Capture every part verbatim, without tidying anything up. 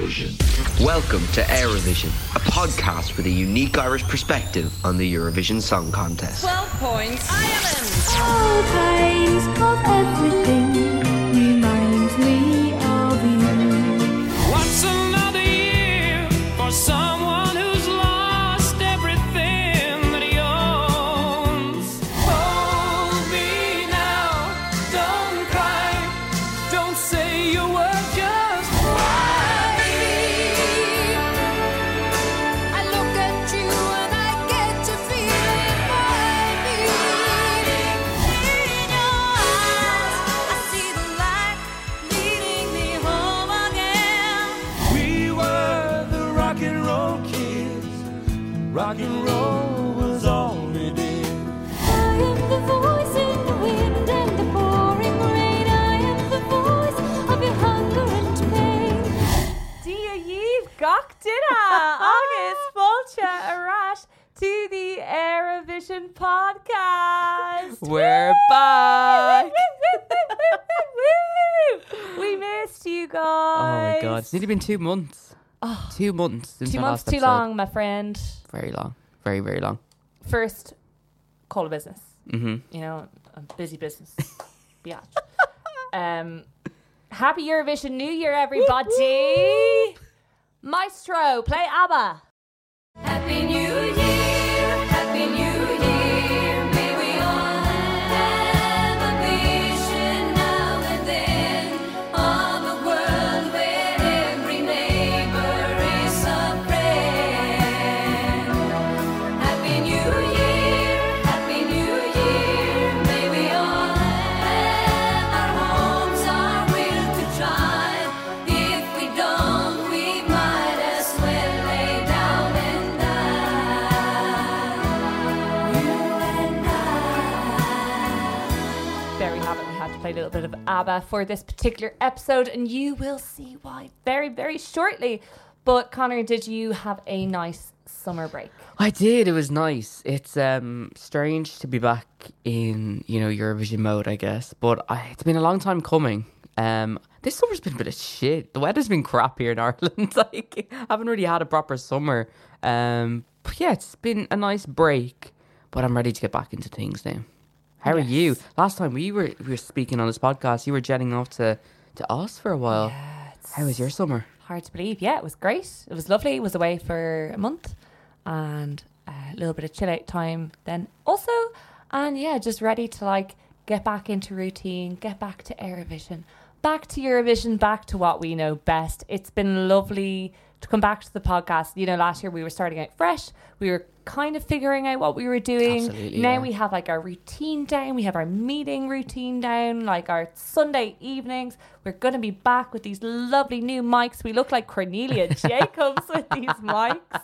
Eurovision. Welcome to Eurovision, a podcast with a unique Irish perspective on the Eurovision Song Contest. twelve points, Ireland! All kinds of everything reminds me of you. What's another year for someone who's lost everything that he owns? Hold me now, don't cry, don't say you were just why. I look at you and I get to feel it by me. In your eyes, I see the light leading me home again. We were the rock and roll kids. Rock and roll was all we did. I am the voice in the wind and the pouring rain. I am the voice of your hunger and pain. Dia Yves Gach Dina, August Fulcha Arash to the Eurovision podcast. We're back. We missed you guys. Oh my god, it's nearly been two months. Oh, Two months since two our months last too episode. long, my friend. Very long. Very, very long. First, call a business. Mm-hmm. You know, a busy business. Biatch. Um, happy Eurovision New Year, everybody. Maestro, play ABBA. Happy New Year, Happy New Year. May we all have a vision now and then of a world where every neighbor is a friend. Happy New Year, Happy New Year. May we all have our homes, our will to try. If we don't, we might as well lay down and die. You and I. There we have it. We had to play a little bit of ABBA for this particular episode, and you will see why very, very shortly. But Connor, did you have a nice summer break? I did. It was nice. It's um strange to be back in, you know, Eurovision mode, I guess. But I, it's been a long time coming. Um, this summer's been a bit of shit. The weather's been crap here in Ireland. Like, I haven't really had a proper summer. Um, but yeah, it's been a nice break. But I'm ready to get back into things now. How are Yes. you? Last time we were we were speaking on this podcast, you were jetting off to to Oz for a while. Yeah, it's How was your summer? hard to believe. Yeah, it was great. It was lovely. It was away for a month and a little bit of chill out time then also. And yeah, just ready to like get back into routine, get back to Eurovision, back to Eurovision, back to what we know best. It's been lovely to come back to the podcast. You know, last year we were starting out fresh. We were kind of figuring out what we were doing. Absolutely, now yeah. we have like our routine down. We have our meeting routine down, like our Sunday evenings. We're going to be back with these lovely new mics. We look like Cornelia Jacobs with these mics.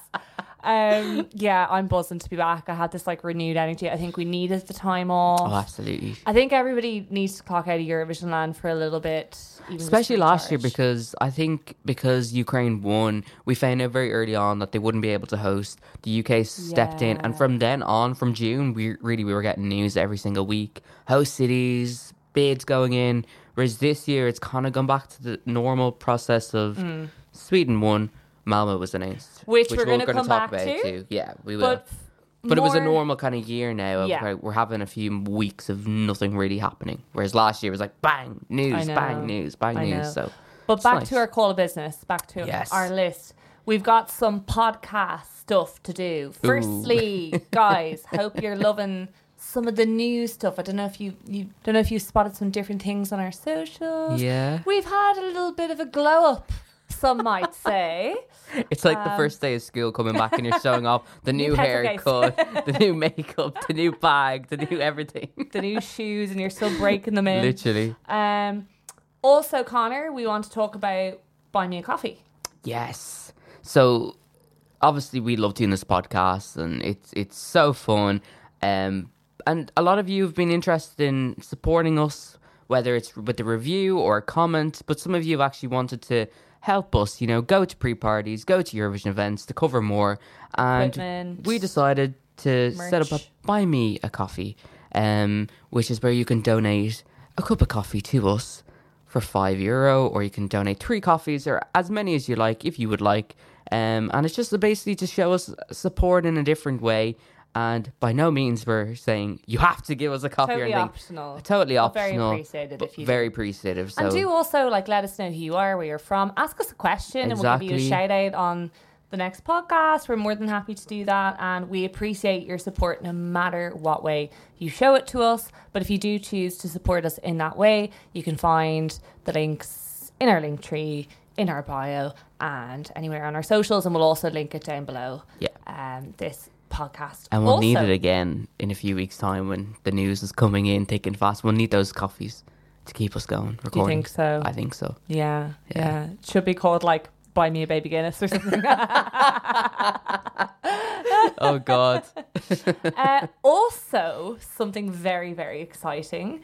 Um, yeah, I'm buzzing to be back. I had this like renewed energy. I think we needed the time off. Oh, absolutely. I think everybody needs to clock out of Eurovision land for a little bit. even just Especially last year, recharge. because I think because Ukraine won, we found out very early on that they wouldn't be able to host. The U K stepped in, and Yeah. from then on, from June, we really we were getting news every single week. Host cities, bids going in. Whereas this year, it's kind of gone back to the normal process of Sweden won, Malmo was announced, Which we're gonna gonna come talk back about to. too. Yeah, we will. But, But it was a more- normal kind of year now. Of Yeah. like, we're having a few weeks of nothing really happening. Whereas last year was like bang, I news, know. bang, news, bang, I news. know. So, But it's back nice. to our call of business, back to Yes. our list. We've got some podcast stuff to do. Firstly, guys, hope you're loving some of the new stuff. I don't know if you, you don't know if you spotted some different things on our socials. Yeah. We've had a little bit of a glow up, some might say. It's like the Um, first day of school coming back and you're showing off the new, New pencil case. haircut, the new makeup, the new bag, the new everything. The new shoes, and you're still breaking them in. Literally. Um, also, Connor, we want to talk about Buy Me a Coffee. Yes. So obviously we love doing this podcast and it's it's so fun. Um, and a lot of you have been interested in supporting us, whether it's with the review or a comment, but some of you have actually wanted to help us, you know, go to pre-parties, go to Eurovision events to cover more. And Equipment. we decided to set up a Merch. Buy Me a Coffee, um, which is where you can donate a cup of coffee to us for five euro, or you can donate three coffees or as many as you like if you would like. Um, and it's just to basically to show us support in a different way. And by no means we're saying you have to give us a coffee Totally or anything. optional. Totally But very optional. appreciated but if you very do. appreciative. So And do also like let us know who you are, where you're from. Ask us a question and we'll give you a Exactly. shout out on the next podcast. We're more than happy to do that, and we appreciate your support no matter what way you show it to us. But if you do choose to support us in that way, you can find the links in our link tree, in our bio, and anywhere on our socials, and we'll also link it down below. Yeah. Um, this podcast. And we'll need Also- it again in a few weeks' time when the news is coming in thick and fast. We'll need those coffees to keep us going. Recording. Do you think so? I think so. Yeah, Yeah. yeah. It should be called like Buy Me a Baby Guinness or something. Oh, God. uh, also, something very, very exciting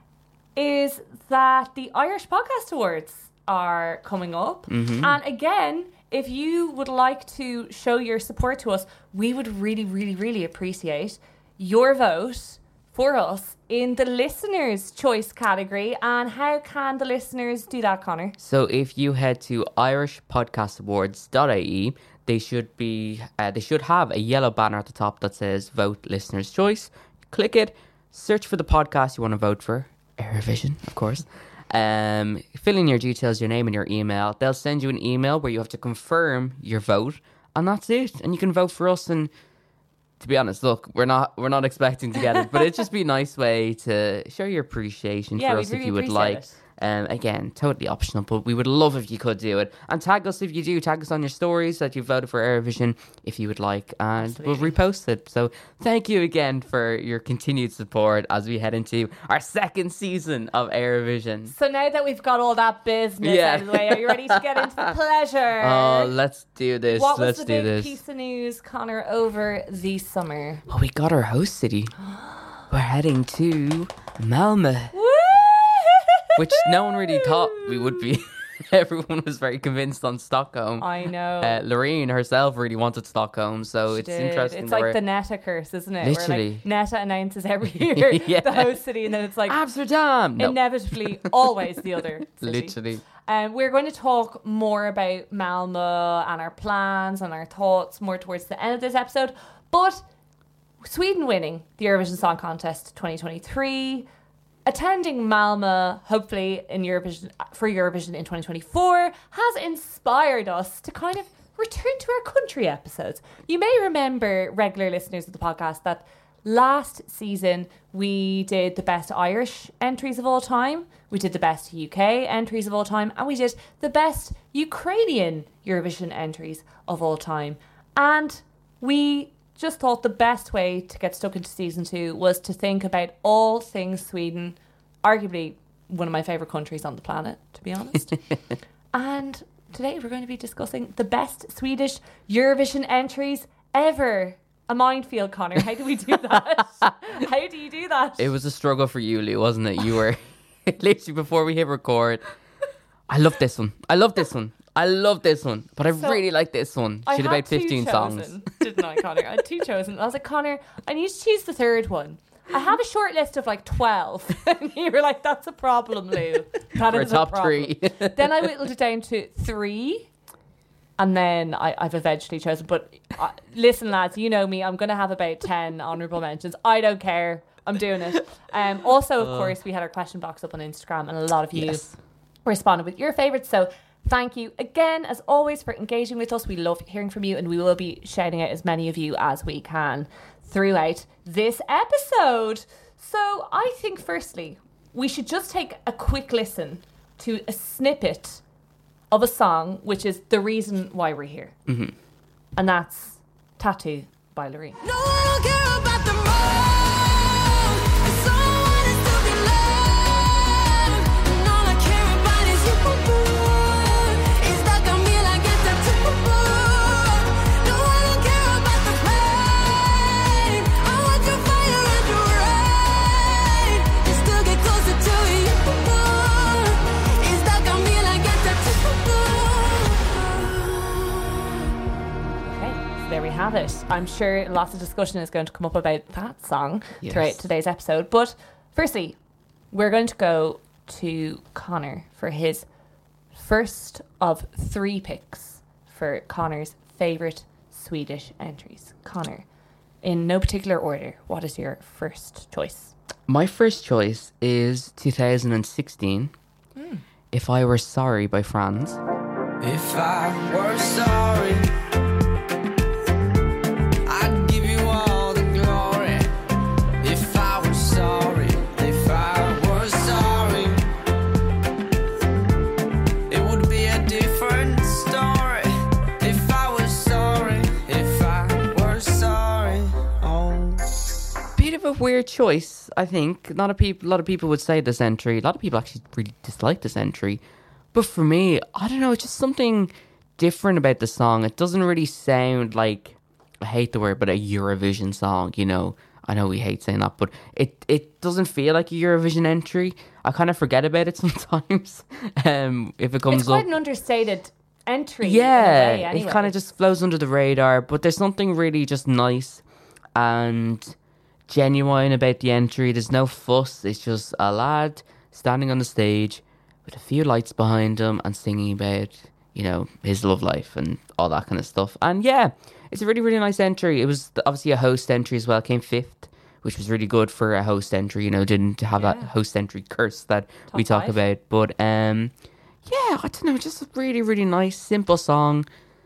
is that the Irish Podcast Awards are coming up. Mm-hmm. And again, if you would like to show your support to us, we would really, really, really appreciate your vote for us in the listeners' choice category. And how can the listeners do that, Connor? So if you head to irish podcast awards dot I E, they should be uh, they should have a yellow banner at the top that says Vote Listener's Choice. Click it, search for the podcast you want to vote for, Eurovision, of course. Um, fill in your details, your name and your email. They'll send you an email where you have to confirm your vote, and that's it. And you can vote for us. And to be honest, look, we're not we're not expecting to get it, but it'd just be a nice way to show your appreciation Yeah, for we'd us if really you would appreciate like. it. Um, again, totally optional, but we would love if you could do it. And tag us if you do. Tag us on your stories that you voted for Eurovision if you would like, and Absolutely. we'll repost it. So thank you again for your continued support as we head into our second season of Eurovision. So now that we've got all that business Yeah. out of the way, are you ready to get into the pleasure? Oh, let's do this. what was Let's the do big this. piece of news, Connor, over the summer? Well, we got our host city. We're heading to Malmö, which no one really thought we would be. Everyone was very convinced on Stockholm. I know. Uh, Loreen herself really wanted Stockholm, so She it's did. interesting. It's that like we're- the Netta curse, isn't it? Where Literally. like Netta announces every year Yeah. the host city, and then it's like Amsterdam. No, inevitably always the other city. literally. Um, we're going to talk more about Malmo and our plans and our thoughts more towards the end of this episode. But Sweden winning the Eurovision Song Contest twenty twenty-three, attending Malmo, hopefully in Eurovision for Eurovision in twenty twenty-four, has inspired us to kind of return to our country episodes. You may remember, regular listeners of the podcast, that last season we did the best Irish entries of all time, we did the best U K entries of all time, and we did the best Ukrainian Eurovision entries of all time. And we just thought the best way to get stuck into season two was to think about all things Sweden, arguably one of my favourite countries on the planet, to be honest. And today we're going to be discussing the best Swedish Eurovision entries ever. A minefield, Connor. How do we do that? How do you do that? It was a struggle for you, Lou, wasn't it? You were literally before we hit record. I love this one. I love this one. I love this one. But I So, really like this one. I She had had about two fifteen chosen, songs. didn't I, Connor? I had two chosen. I was like, Connor, I need to choose the third one. I have a short list of like twelve. And you were like, that's a problem, Lou. That For a is top problem. three. Then I whittled it down to three. And then I, I've eventually chosen. But uh, listen, lads, you know me. I'm going to have about ten honourable mentions. I don't care. I'm doing it. Um, also, of course, we had our question box up on Instagram, and a lot of you Yes. responded with your favourites. So thank you again, as always, for engaging with us. We love hearing from you, and we will be shouting out as many of you as we can throughout this episode. So I think, firstly, we should just take a quick listen to a snippet of a song, which is the reason why we're here. Mm-hmm. And that's Tattoo by Loreen. No, I don't care about the road. It's all is to be loved. And all I care about is you. It's that got me like it's a tattoo. No, I don't care about the pain. I want your fire and your rain. Just to get closer to you. It's that got me like it's a tattoo. Okay, so there we have it. I'm sure lots of discussion is going to come up about that song Yes. throughout today's episode. But firstly, we're going to go to Connor for his first of three picks for Connor's favourite Swedish entries. Connor, in no particular order, what is your first choice? My first choice is two thousand sixteen, Mm. If I Were Sorry by Franz. If I were sorry, I'd give you all the glory. If I were sorry, if I were sorry, it would be a different story. If I was sorry, if I were sorry, oh. Bit of a weird choice, I think. A lot of people, a lot of people would say this entry. A lot of people actually really dislike this entry. But for me, I don't know, it's just something different about the song. It doesn't really sound like, I hate the word, but a Eurovision song, you know. I know we hate saying that, but it, it doesn't feel like a Eurovision entry. I kind of forget about it sometimes um, if it comes It's quite up. an understated entry. Yeah, in a way, anyway. it kind of just flows under the radar. But there's something really just nice and genuine about the entry. There's no fuss. It's just a lad standing on the stage with a few lights behind him and singing about, you know, his love life and all that kind of stuff. And yeah, it's a really, really nice entry. It was obviously a host entry as well. It came fifth, which was really good for a host entry. You know, didn't have that Yeah. host entry curse that we Top talk five. about. But um, yeah, I don't know, just a really, really nice, simple song.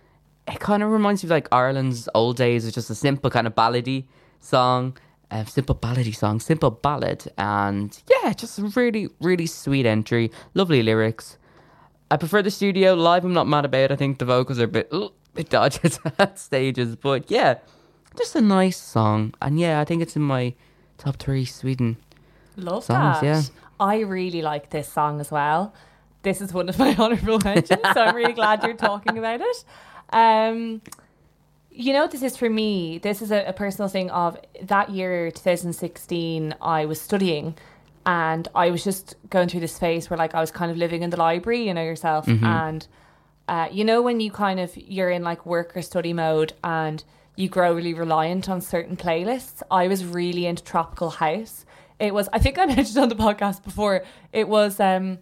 It kind of reminds me of like Ireland's old days. It's just a simple kind of ballady song. A simple ballady song, simple ballad, and yeah, just a really, really sweet entry. Lovely lyrics. I prefer the studio. Live, I'm not mad about. I think the vocals are a bit, uh, bit dodgy at stages, but yeah, just a nice song. And yeah, I think it's in my top three Sweden. Love songs, that. yeah. I really like this song as well. This is one of my honourable mentions, so I'm really glad you're talking about it. Um, you know, what this is for me. This is a, a personal thing of that year, twenty sixteen, I was studying and I was just going through this phase where like I was kind of living in the library, you know yourself. And, uh, you know, when you kind of, you're in like work or study mode and you grow really reliant on certain playlists. I was really into Tropical House. It was, I think I mentioned on the podcast before, it was, um,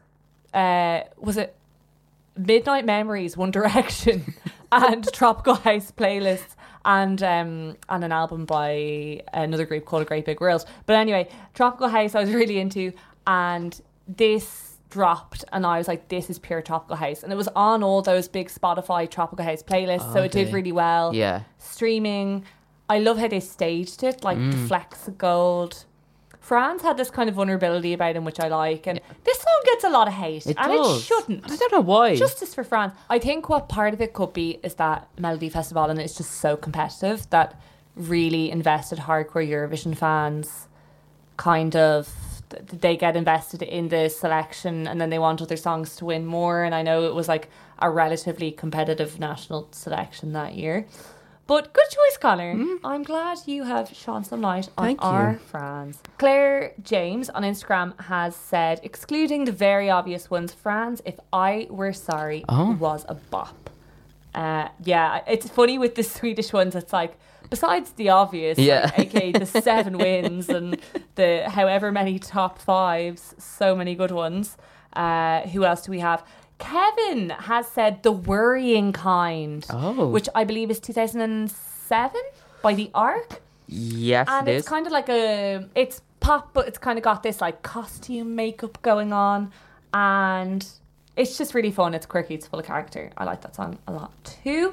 uh, was it Midnight Memories, One Direction, and Tropical House playlists, and um, and an album by another group called A Great Big World. But anyway, Tropical House I was really into, and this dropped, and I was like, this is pure Tropical House. And it was on all those big Spotify Tropical House playlists, so it did Okay. really well. Yeah. Streaming. I love how they staged it, like Mm. the flecks of gold. Franz had this kind of vulnerability about him, which I like. And this song gets a lot of hate, It and does. it shouldn't. I don't know why. Justice for France. I think what part of it could be is that Melody Festival and it's just so competitive that really invested hardcore Eurovision fans kind of th- they get invested in the selection and then they want other songs to win more. And I know it was like a relatively competitive national selection that year. But good choice, Connor. I'm glad you have shone some light on Thank you. our Franz. Claire James on Instagram has said, excluding the very obvious ones, Franz, If I Were Sorry Oh. was a bop. Uh, yeah, it's funny with the Swedish ones. It's like, besides the obvious, Yeah. like, aka the seven wins and the however many top fives, so many good ones. Uh, who else do we have? Kevin has said The Worrying Kind, Oh. which I believe is two thousand seven by The Ark. Yes, And it it's is. kind of like a, it's pop, but it's kind of got this like costume makeup going on. And it's just really fun. It's quirky. It's full of character. I like that song a lot too.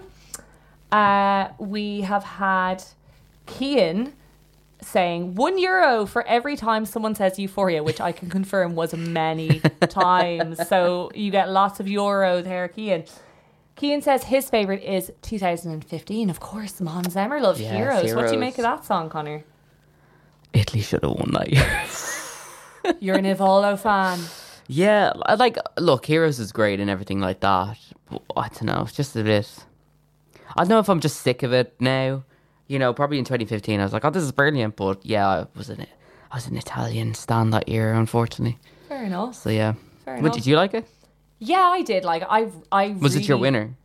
Uh, we have had Kian saying one euro for every time someone says Euphoria, which I can confirm was many times. So you get lots of euro there, Kian. Kian says his favourite is two thousand fifteen. Of course, Mon Zemmer loved Yes, Heroes. What do you Heroes. make of that song, Connor? Italy should have won that year. You're an Ivolo fan. Yeah, I like, look, Heroes is great and everything like that. But I don't know, it's just a bit. I don't know if I'm just sick of it now. You know, probably in twenty fifteen, I was like, oh, this is brilliant. But yeah, I was an, I was an Italian stan that year, unfortunately. Fair enough. So yeah. Fair What, enough. did you like it? Yeah, I did. Like, I, I Was it your really- winner?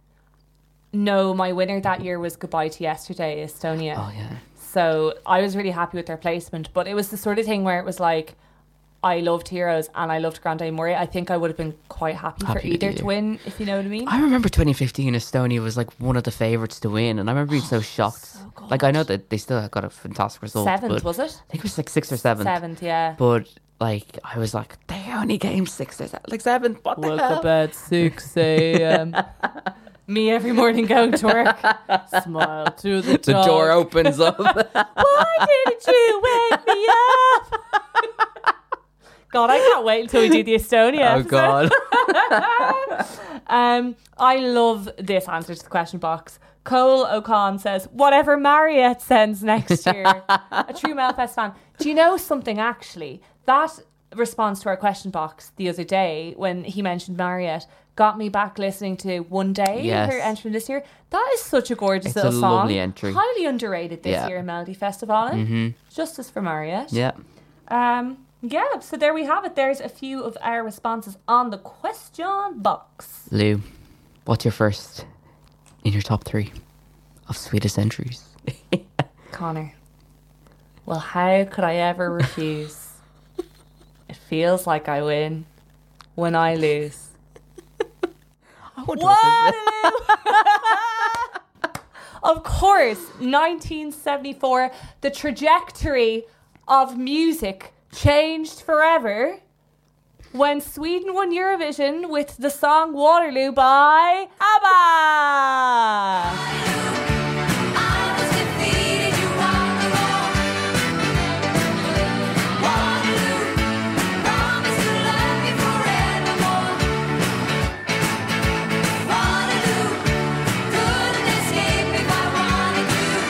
No, my winner that year was Goodbye to Yesterday, Estonia. Oh, yeah. So I was really happy with their placement. But it was the sort of thing where it was like, I loved Heroes and I loved Grande Amore. I think I would have been quite happy, for Happy with either either. to win, if you know what I mean. I remember twenty fifteen Estonia was like one of the favourites to win, and I remember being so shocked. so good. Like I know that they still got a fantastic result. Seventh, but was it? I think it was like sixth or seventh. Seventh, yeah. But like I was like, they only came sixth or se- like seventh. What the Woke hell? up at six a.m. Me every morning going to work. Smile to the The dog. door opens up. Why didn't you wake me up? God, I can't wait until we do the Estonia Oh episode. God. Um, I love this answer to the question box. Cole O'Con says, whatever Marriott sends next year. A true Melfest fan. Do you know something, actually? That response to our question box the other day when he mentioned Marriott got me back listening to One Day, Yes. her entry this year. That is such a gorgeous It's little a song. lovely entry. Highly underrated this Yeah. year in Melody Festival. Mm-hmm. Justice for Marriott. Yeah. Um, yeah, so there we have it. There's a few of our responses on the question box. Lou, what's your first in your top three of sweetest entries? Connor. Well, how could I ever refuse? It feels like I win when I lose. I wonder what Waterloo! Of course, nineteen seventy-four, the trajectory of music changed forever when Sweden won Eurovision with the song Waterloo by ABBA. I was defeated, you won the war. Waterloo, promise to love me forevermore. Waterloo, couldn't escape if I wanted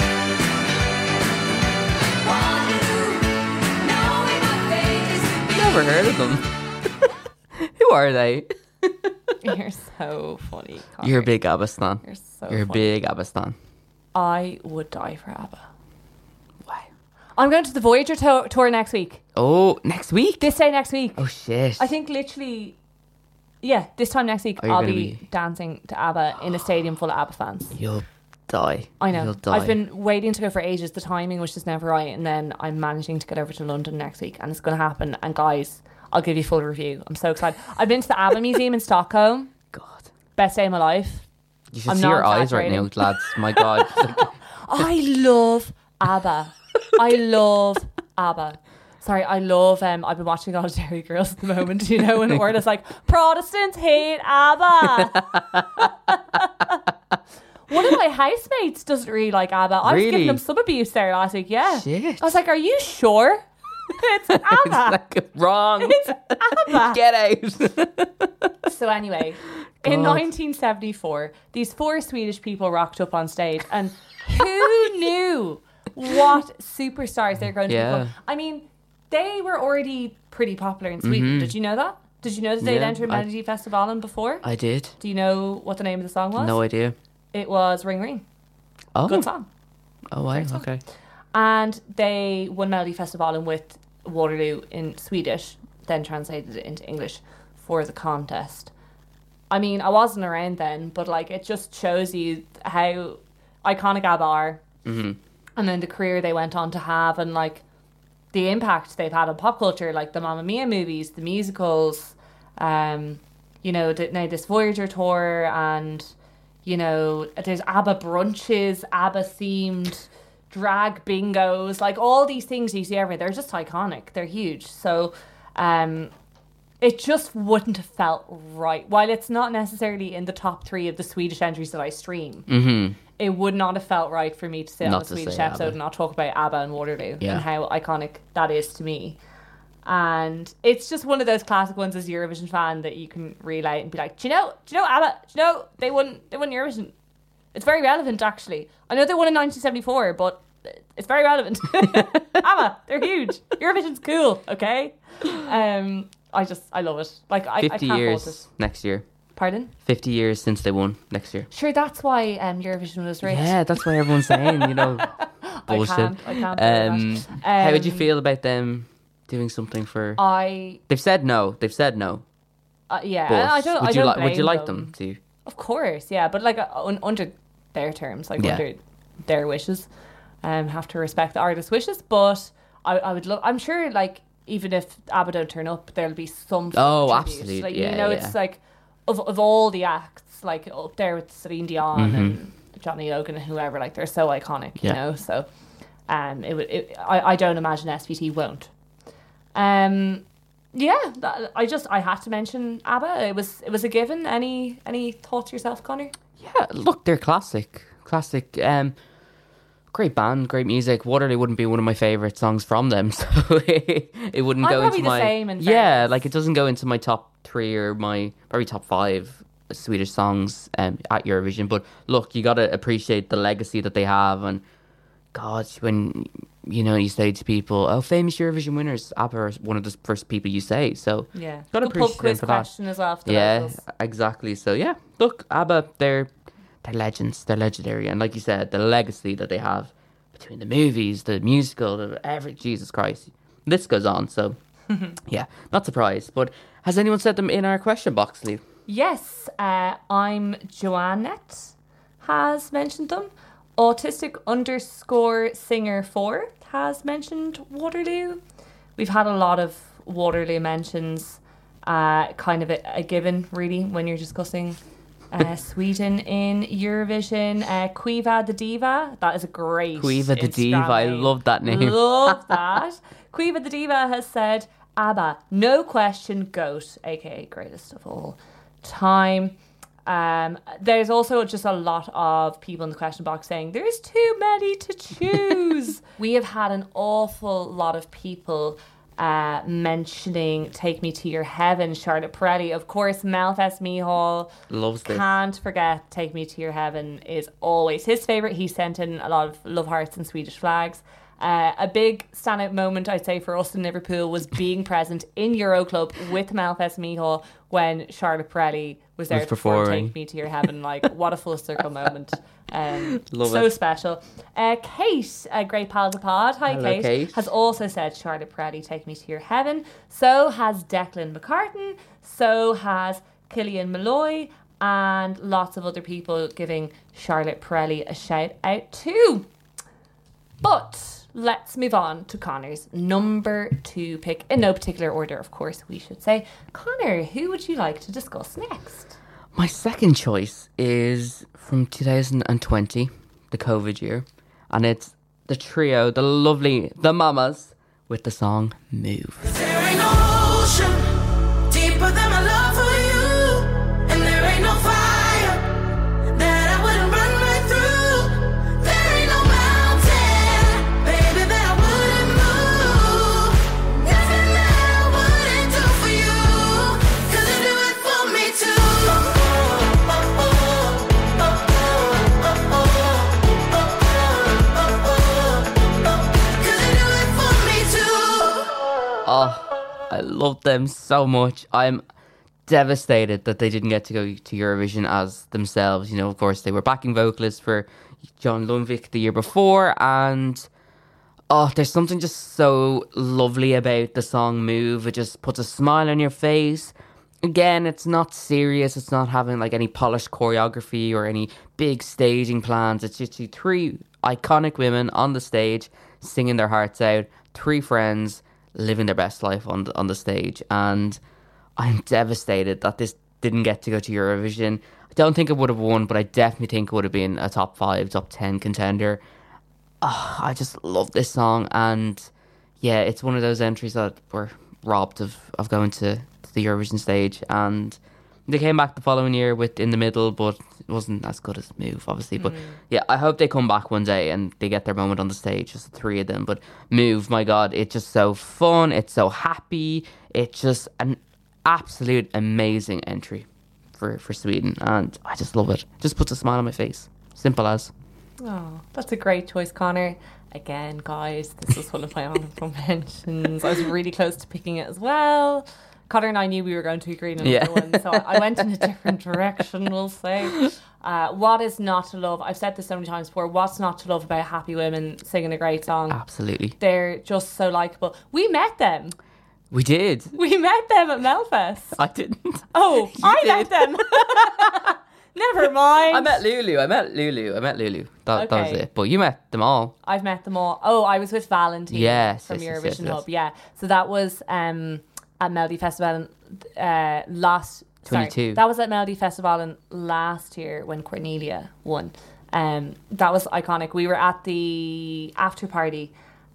to. Waterloo, knowing my fate is to be. Never heard of them. Who are they? You're so funny, Connor. You're a big ABBA stan. You're so You're a funny. big ABBA stan. I would die for ABBA. Wow. I'm going to the Voyager to- tour next week. Oh, next week? This day next week. Oh shit. I think literally, yeah, this time next week Are you I'll gonna be, be- dancing to ABBA in a stadium full of ABBA fans. You'll die. I know. You'll die. I've been waiting to go for ages. The timing was just never right, and then I'm managing to get over to London next week, and it's going to happen. And guys, I'll give you a full review. I'm so excited. I've been to the ABBA Museum in Stockholm. God. Best day of my life. You should I'm see not your eyes right now, exaggerating. lads. My God. I love ABBA. I love ABBA. Sorry, I love, um, I've been watching a lot of Dairy Girls at the moment, you know, and Orla's like, Protestants hate ABBA. One of my housemates doesn't really like ABBA. I was Really? giving him some abuse there last week, yeah. Shit. I was like, are you sure? It's ABBA. It's like, wrong. It's ABBA. Get out. So anyway, in God. nineteen seventy-four, these four Swedish people rocked up on stage, and who knew what superstars they're going to Yeah. become? I mean, they were already pretty popular in Sweden. Did you know that? Did you know that they'd Mm-hmm. Yeah, entered I- Melody Festivalen before? I did. Do you know what the name of the song was? No idea. It was Ring Ring. Oh. Good song. Oh, wow. song. Okay. And they won Melody Festivalen with Waterloo in Swedish, then translated it into English for the contest. I mean, I wasn't around then, but like it just shows you how iconic ABBA are, Mm-hmm. and then the career they went on to have, and like the impact they've had on pop culture, like the Mamma Mia movies, the musicals, um, you know, the, now this Voyager tour, and you know, there's ABBA brunches, ABBA themed drag bingos, like all these things you see everywhere. They're just iconic. They're huge. So, um, it just wouldn't have felt right. While it's not necessarily in the top three of the Swedish entries that I stream, Mm-hmm. it would not have felt right for me to sit on Not a to Swedish say episode ABBA. and not talk about ABBA and Waterloo Yeah. and how iconic that is to me. And it's just one of those classic ones as a Eurovision fan that you can reel out and be like, do you know, do you know ABBA? Do you know they won, they won Eurovision? It's very relevant, actually. I know they won in nineteen seventy-four, but it's very relevant. ABBA, they're huge. Eurovision's cool, okay? Um, I just, I love it. Like, I, I fifty can't years fault it. next year. Pardon? fifty years since they won next year. Sure, that's why um, Eurovision was rich. Yeah, that's what everyone's saying, you know. Bullshit. can't- I can't believe um, that. how would you Um, feel about them doing something for... I, They've said no. They've said no. uh, yeah, But I don't, would I you don't like? Would you blame like them to? Of course, yeah, but like uh, un- under their terms, like Yeah. under their wishes, um, have to respect the artist's wishes. But I, I would love. I'm sure, like even if ABBA don't turn up, there'll be some. Oh, tribute. absolutely. Like, Yeah, you know, yeah. it's like of of all the acts, like up there with Celine Dion and Johnny Logan and whoever, like they're so iconic, you Yeah. know. So, um, it would. It, I I don't imagine S V T won't. Um, yeah, that, I just I had to mention ABBA. It was it was a given. Any any thoughts yourself, Connor? Yeah, look, they're classic. Classic. Um, great band, great music. Waterloo wouldn't be one of my favourite songs from them, so it, it wouldn't I'm go probably into the my... same, in yeah, fairness. like it doesn't go into my top three or my probably top five Swedish songs um, at Eurovision. But look, you got to appreciate the legacy that they have. And God, when, you know, you say to people, oh, famous Eurovision winners, ABBA are one of the first people you say. So Yeah, got to good pub appreciate them quiz for that. question as well. For the Yeah, locals. exactly. So yeah, look, ABBA, they're they're legends, they're legendary, and like you said, the legacy that they have between the movies, the musical, the every Jesus Christ, this goes on. So yeah, not surprised. But has anyone said them in our question box, Lee? Yes, uh, I'm Joannette has mentioned them. Autistic underscore singer four has mentioned Waterloo. We've had a lot of Waterloo mentions, uh, kind of a, a given, really, when you're discussing uh, Sweden in Eurovision. Uh, Quiva the Diva, that is a great Quiva the Instagram Diva, I name. love that name. Love that. Quiva the Diva has said, ABBA, no question, GOAT, aka greatest of all time. Um, there's also just a lot of people in the question box saying there's too many to choose. We have had an awful lot of people uh, mentioning Take Me to Your Heaven, Charlotte Pirelli. Of course, Melfest Mihal Loves this. can't forget Take Me to Your Heaven is always his favourite. He sent in a lot of love hearts and Swedish flags. Uh, a big standout moment, I'd say, for us in Liverpool was being present in Euroclub with Melfest Mihal when Charlotte Pirelli was there Was to perform performing. Take Me to Your Heaven. Like, what a full circle moment. Um, Love so it. special. Uh, Kate, a great pal of the pod, hi Hello, Kate, Kate. has also said Charlotte Pirelli, Take Me to Your Heaven. So has Declan McCartan. So has Killian Malloy. And lots of other people giving Charlotte Pirelli a shout out too. But let's move on to Connor's number two pick, in no particular order, of course, we should say. Connor, who would you like to discuss next? My second choice is from two thousand twenty, the COVID year, and it's the trio, the lovely, the Mamas, with the song Move. There ain't no ocean deeper than my love for you, and there ain't no fire that I wouldn't run right through. There ain't no mountain, baby, that I wouldn't move. Nothing that I wouldn't do for you, 'cause you do it for me too. Oh, I love them so much. I'm devastated that they didn't get to go to Eurovision as themselves. You know, of course, they were backing vocalists for John Lundvik the year before, and oh, there's something just so lovely about the song Move. It just puts a smile on your face. Again, it's not serious. It's not having like any polished choreography or any big staging plans. It's just you three iconic women on the stage singing their hearts out. Three friends living their best life on the, on the stage. And I'm devastated that this didn't get to go to Eurovision. I don't think it would have won, but I definitely think it would have been a top five, top ten contender. Oh, I just love this song. And yeah, it's one of those entries that were robbed of, of going to, to the Eurovision stage. And they came back the following year with In the Middle, but it wasn't as good as Move, obviously. But yeah, I hope they come back one day and they get their moment on the stage, just the three of them. But Move, my God, it's just so fun. It's so happy. It's just an absolute amazing entry for, for Sweden. And I just love it. Just puts a smile on my face. Simple as. Oh, that's a great choice, Connor. Again, guys, this was one of my honorable mentions. I was really close to picking it as well. Connor and I knew we were going to agree on Yeah. another one, so I went in a different direction, we'll say. Uh, what is not to love? I've said this so many times before. What's not to love about happy women singing a great song? Absolutely. They're just so likeable. We met them. We did. We met them at Melfest. I didn't. Oh, I met them. Never mind. I met Lulu. I met Lulu. I met Lulu. That, that was Okay. it. But you met them all. I've met them all. Oh, I was with Valentine Yes, from yes, yes, Eurovision yes, yes. Hub. Yeah. So that was um, at Melody Festival uh, last... sorry, twenty-two. that was at Melody Festival in last year when Cornelia won. Um, that was iconic. We were at the after party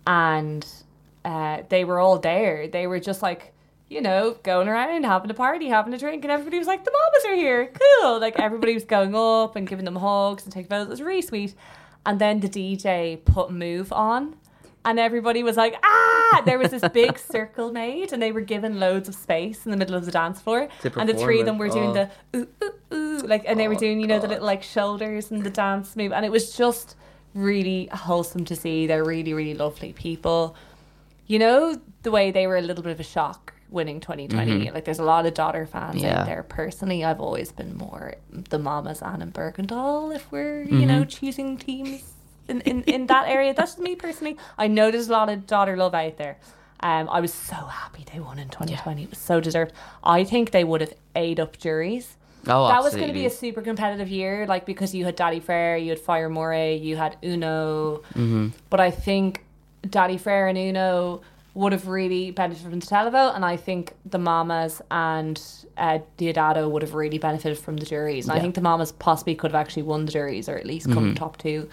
and uh, they were all there. They were just like, you know, going around, having a party, having a drink, and everybody was like, the mamas are here. Cool. Like, everybody was going up and giving them hugs and taking photos. It was really sweet. And then the D J put Move on. And everybody was like, ah! There was this big circle made, and they were given loads of space in the middle of the dance floor. To And the three of them were perform doing it. the ooh, ooh, ooh, like, and they were Oh, doing, you know, the God. little like shoulders and the dance move. And it was just really wholesome to see. They're really, really lovely people. You know, the way they were a little bit of a shock winning twenty twenty. Like, there's a lot of daughter fans Mm-hmm. Yeah. out there. Personally, I've always been more the mamas, Anne and Bergendahl, if we're, Mm-hmm. you know, choosing teams. In, in, in that area. That's just me personally. I know there's a lot of daughter love out there. Um, I was so happy they won in twenty twenty. It was so deserved. I think they would have ate up juries. Oh, That was going to absolutely. be a super competitive year, like, because you had Daddy Frere, you had Fire Moray, you had Uno. Mm-hmm. But I think Daddy Frere and Uno would have really benefited from the televote, and I think the Mamas and uh, Diodato would have really benefited from the juries. And I Yeah. think the Mamas possibly could have actually won the juries, or at least come Mm-hmm. top two.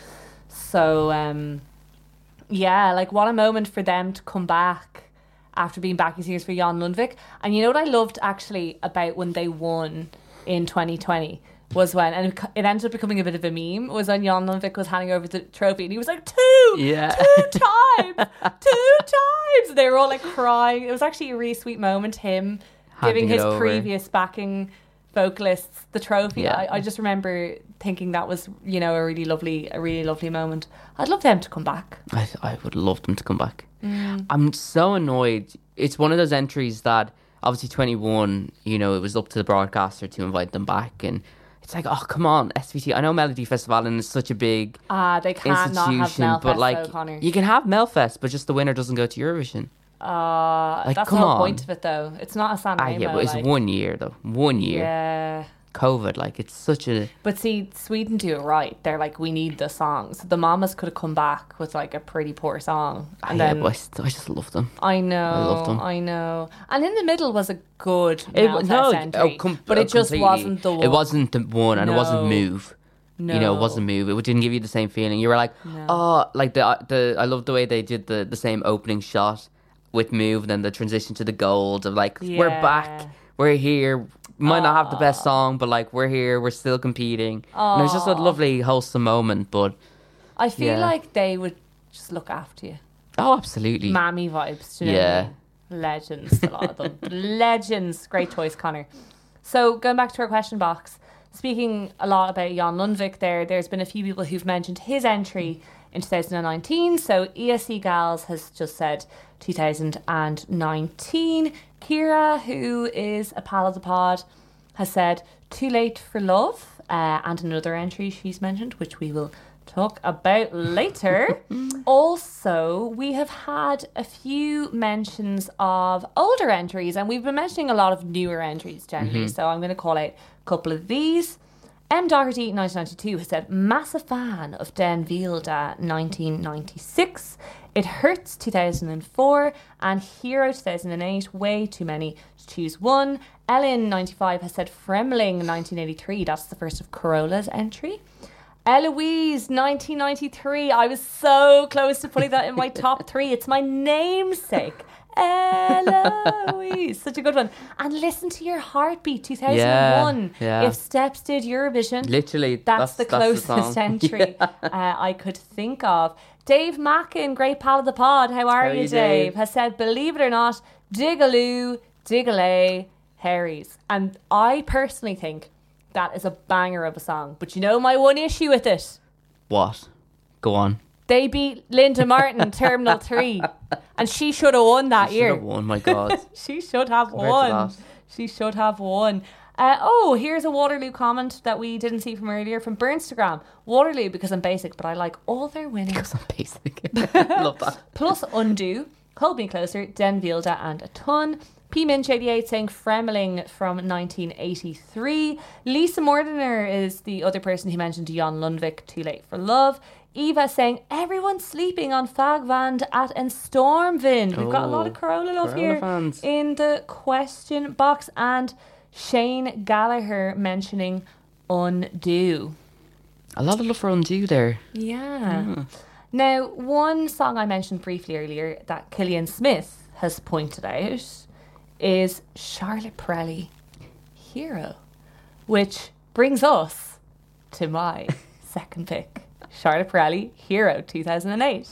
So, um, yeah, like, what a moment for them to come back after being backing singers for Jan Lundvik. And you know what I loved actually about when they won in twenty twenty was when, and it ended up becoming a bit of a meme, was when Jan Lundvik was handing over the trophy and he was like, two, Yeah. two times, two times. And they were all like crying. It was actually a really sweet moment, him Handing giving it his over. previous backing vocalists the trophy. Yeah. I, I just remember thinking that was, you know, a really lovely, a really lovely moment. I'd love them to come back. I, I would love them to come back. Mm. I'm so annoyed. It's one of those entries that obviously twenty-one, you know, it was up to the broadcaster to invite them back. And it's like, oh, come on, S V T. I know Melody Festival and it's such a big Ah, they can't not have institution, Melfest, but like, though, Connor. you can have Melfest, but just the winner doesn't go to Eurovision. Uh, Like, that's come the whole on. point of it, though. It's not a San Ah, Remo. yeah, but it's like, one year, though. One year. Yeah. COVID, like, it's such a... But see, Sweden do it right. They're like, we need the songs. The Mamas could have come back with like a pretty poor song. Ah, And yeah, then but I, st- I just love them. I know, I love them. I know. And in the middle was a good It, Melfest no, entry. oh, com- but oh, it just completely. wasn't the one. It wasn't the one, and it wasn't No. Move. No. You know, it wasn't Move. It didn't give you the same feeling. You were like, No. oh, like the the. I love the way they did the the same opening shot with Move, then the transition to the gold of like, we're back, Yeah. we're here. Might not have the best song, but like we're here, we're still competing. And it was just a lovely, wholesome moment. But I feel Yeah. like they would just look after you. oh, absolutely, Mammy vibes, do you know Yeah. what I mean? Legends, a lot of them. Legends. Great choice, Connor. So going back to our question box, speaking a lot about Jan Lundvik there, there's been a few people who've mentioned his entry in two thousand nineteen. So E S C Gals has just said two thousand nineteen. Kira, who is a pal of the pod, has said Too Late for Love, uh, and another entry she's mentioned, which we will talk about later. Also, we have had a few mentions of older entries, and we've been mentioning a lot of newer entries generally. So I'm going to call out a couple of these. M. Doherty, nineteen ninety-two, has said, massive fan of Den Vilda, nineteen ninety-six. It Hurts, two thousand four. And Hero, two thousand eight. Way too many to choose one. Ellen, ninety-five, has said Fremling, nineteen eighty-three. That's the first of Corolla's entry. Eloise, nineteen ninety-three. I was so close to putting that in my top three. It's my namesake. Eloise. Such a good one. And Listen to Your Heartbeat, two thousand one. Yeah, yeah. If Steps did Eurovision, literally. that's, the closest song. entry uh, I could think of. Dave Mackin, great pal of the pod. How are How are you, you, Dave? Dave? Has said, believe it or not, Digaloo, Digalay, Harry's. And I personally think that is a banger of a song. But you know my one issue with it? What? Go on. They beat Linda Martin, Terminal three. And she should have won that Should year. have won, my God. She should have Compared to won. that. She should have won. Uh, oh, here's a Waterloo comment that we didn't see from earlier from Burnstagram. Waterloo, because I'm basic, but I like all their winnings. I'm basic. Love that. Plus Undo, Hold Me Closer, Den Vilda, and a ton. P Minch eighty-eight saying Fremling from nineteen eighty-three. Lisa Mordiner is the other person who mentioned Jan Lundvik, Too Late for Love. Eva saying everyone's sleeping on Fagvand at en Stormvind. We've got a lot of Oh, Corolla love Corolla here fans. in the question box. And Shane Gallagher mentioning Undo. A lot of love for Undo there. Yeah. Now, one song I mentioned briefly earlier that Killian Smith has pointed out is Charlotte Pirelli, Hero, which brings us to my second pick. Charlotte Pirelli, Hero, two thousand eight.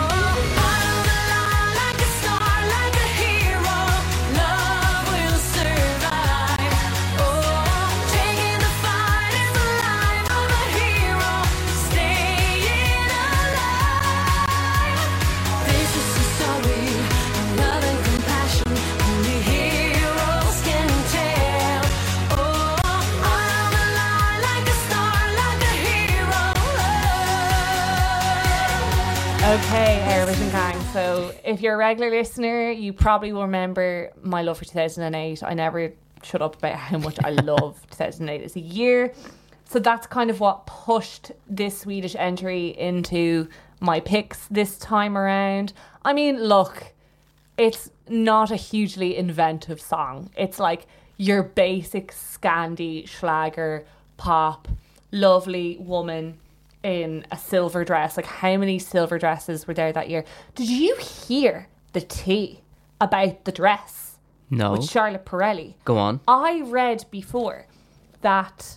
Okay, Eurovision gang. So if you're a regular listener, you probably will remember my love for two thousand eight. I never shut up about how much I love two thousand eight as a year. So that's kind of what pushed this Swedish entry into my picks this time around. I mean, look, it's not a hugely inventive song. It's like your basic Scandi Schlager pop, lovely woman in a silver dress. Like, how many silver dresses were there that year? Did you hear the tea about the dress No. with Charlotte Pirelli? Go on. I read before that,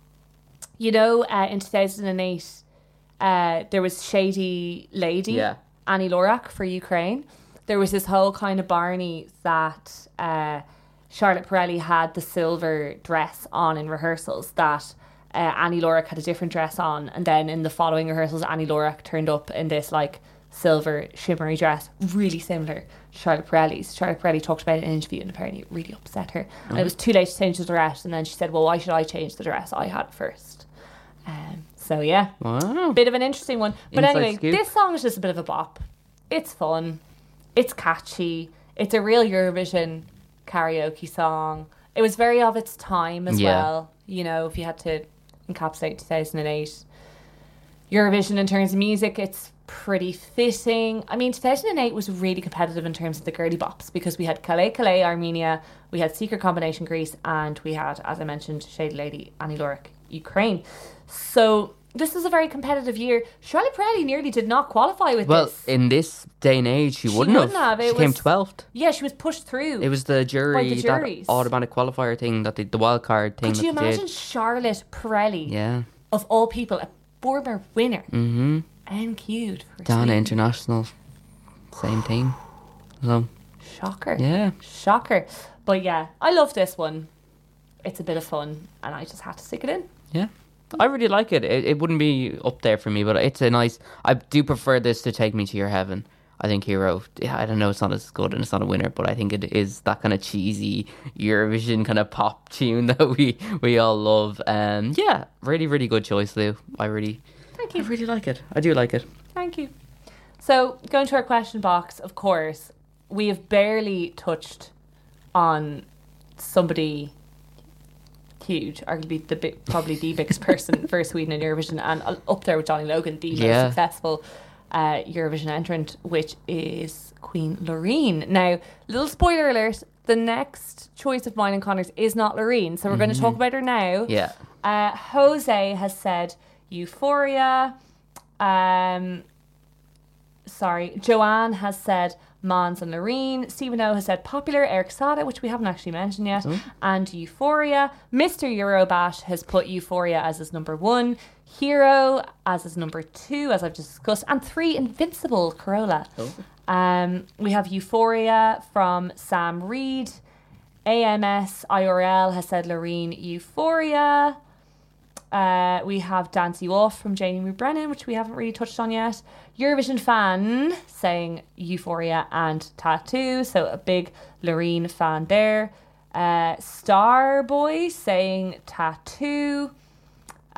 you know, uh, in two thousand eight, uh, there was Shady Lady, Yeah. Annie Lorak for Ukraine. There was this whole kind of Barney that uh, Charlotte Pirelli had the silver dress on in rehearsals, that uh, Annie Lorak had a different dress on, and then in the following rehearsals Annie Lorak turned up in this like silver shimmery dress, really similar to Charlotte Pirelli's. Charlotte Pirelli talked about it in an interview and apparently it really upset her. Mm-hmm. And it was too late to change the dress, and then she said, well, why should I change the dress? I had it first. Um, so yeah, Wow. bit of an interesting one. But Inside anyway, scoop. this song is just a bit of a bop. It's fun. It's catchy. It's a real Eurovision karaoke song. It was very of its time as Yeah. well. You know, if you had to encapsulate two thousand eight Eurovision in terms of music, it's pretty fitting. I mean, two thousand eight was really competitive in terms of the girly bops because we had Calais Calais Armenia, we had Secret Combination Greece, and we had, as I mentioned, Shady Lady Annie Lorak Ukraine. So this was a very competitive year. Charlotte Pirelli nearly did not qualify with Well, this. in this day and age, she, She wouldn't, wouldn't have. It She came was- twelfth. Yeah, she was pushed through. It was the jury, the juries. that automatic qualifier thing, that they, the wild card thing Could that you they imagine did. Charlotte Pirelli, Yeah. of all people, a former winner, Mm-hmm. N Q'd for Dana Sweden? International, same thing. So, Shocker. yeah. Shocker. But yeah, I love this one. It's a bit of fun, and I just had to stick it in. Yeah. I really like it. it. It wouldn't be up there for me, but it's a nice... I do prefer this to Take Me to Your Heaven. I think Hero... Yeah, I don't know, it's not as good and it's not a winner, but I think it is that kind of cheesy Eurovision kind of pop tune that we, we all love. Um, yeah, really, really good choice, Lou. I really... Thank I you. really like it. I do like it. Thank you. So, going to our question box, of course, we have barely touched on somebody huge, arguably the big, probably the biggest person for Sweden in Eurovision, and up there with Johnny Logan, the Yeah. most successful uh, Eurovision entrant, which is Queen Loreen. Now, little spoiler alert, the next choice of mine and Connor's is not Loreen, so we're going to talk about her now. Yeah. Uh, Jose has said Euphoria. Um, sorry, Joanne has said Mons and Loreen. Stephen O has said Popular, Eric Sada, which we haven't actually mentioned yet, and Euphoria. Mister Eurobat has put Euphoria as his number one, Hero as his number two, as I've just discussed, and three, Invincible, Corolla. Um, we have Euphoria from Sam Reed. A M S I R L has said Loreen, Euphoria. Uh, we have Dance You Off from Jamie Brennan, which we haven't really touched on yet. Eurovision Fan saying Euphoria and Tattoo, so a big Loreen fan there. Uh, Starboy saying Tattoo.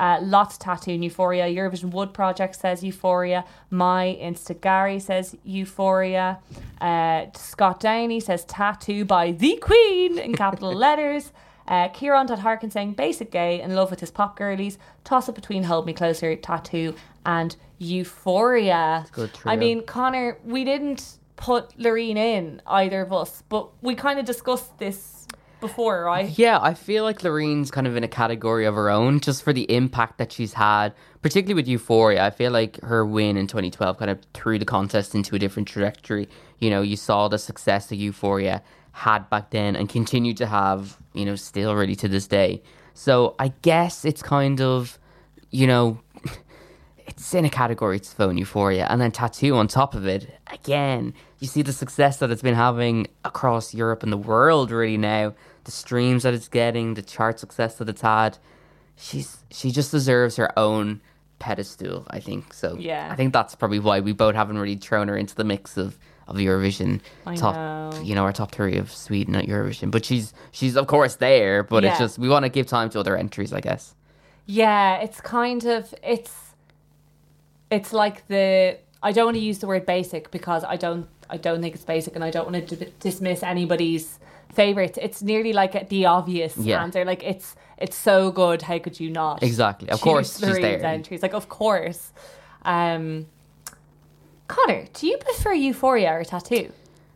Uh, lots of tattoo and Euphoria. Eurovision Wood Project says Euphoria. My Insta Gary says Euphoria. Uh, Scott Downey says tattoo by the Queen in capital letters. Uh, Kieran.Harkin saying basic gay, in love with his pop girlies. Toss up between Hold Me Closer, Tattoo and Euphoria. Good trio. I mean, Connor, we didn't put Loreen in, either of us, but we kind of discussed this before, right? Yeah, I feel like Loreen's kind of in a category of her own, just for the impact that she's had, particularly with Euphoria. I feel like her win in twenty twelve kind of threw the contest into a different trajectory. You know, you saw the success that Euphoria had back then and continue to have, you know, still really to this day. So I guess it's kind of, you know, it's in a category its own, Euphoria. And then Tattoo on top of it, again, you see the success that it's been having across Europe and the world really now. The streams that it's getting, the chart success that it's had. She's She just deserves her own pedestal, I think. So Yeah. I think that's probably why we both haven't really thrown her into the mix of of Eurovision I top, know. you know, our top three of Sweden at Eurovision. But she's she's of course there. But Yeah. it's just we want to give time to other entries, I guess. Yeah, it's kind of, it's, it's like the, I don't want to use the word basic because I don't, I don't think it's basic, and I don't want to d- dismiss anybody's favorites. It's nearly like the obvious Yeah. answer. Like it's, it's so good. How could you not? Exactly. Of choose course she's Loreen's there. entries? Like, of course. Um, Connor, do you prefer Euphoria or Tattoo?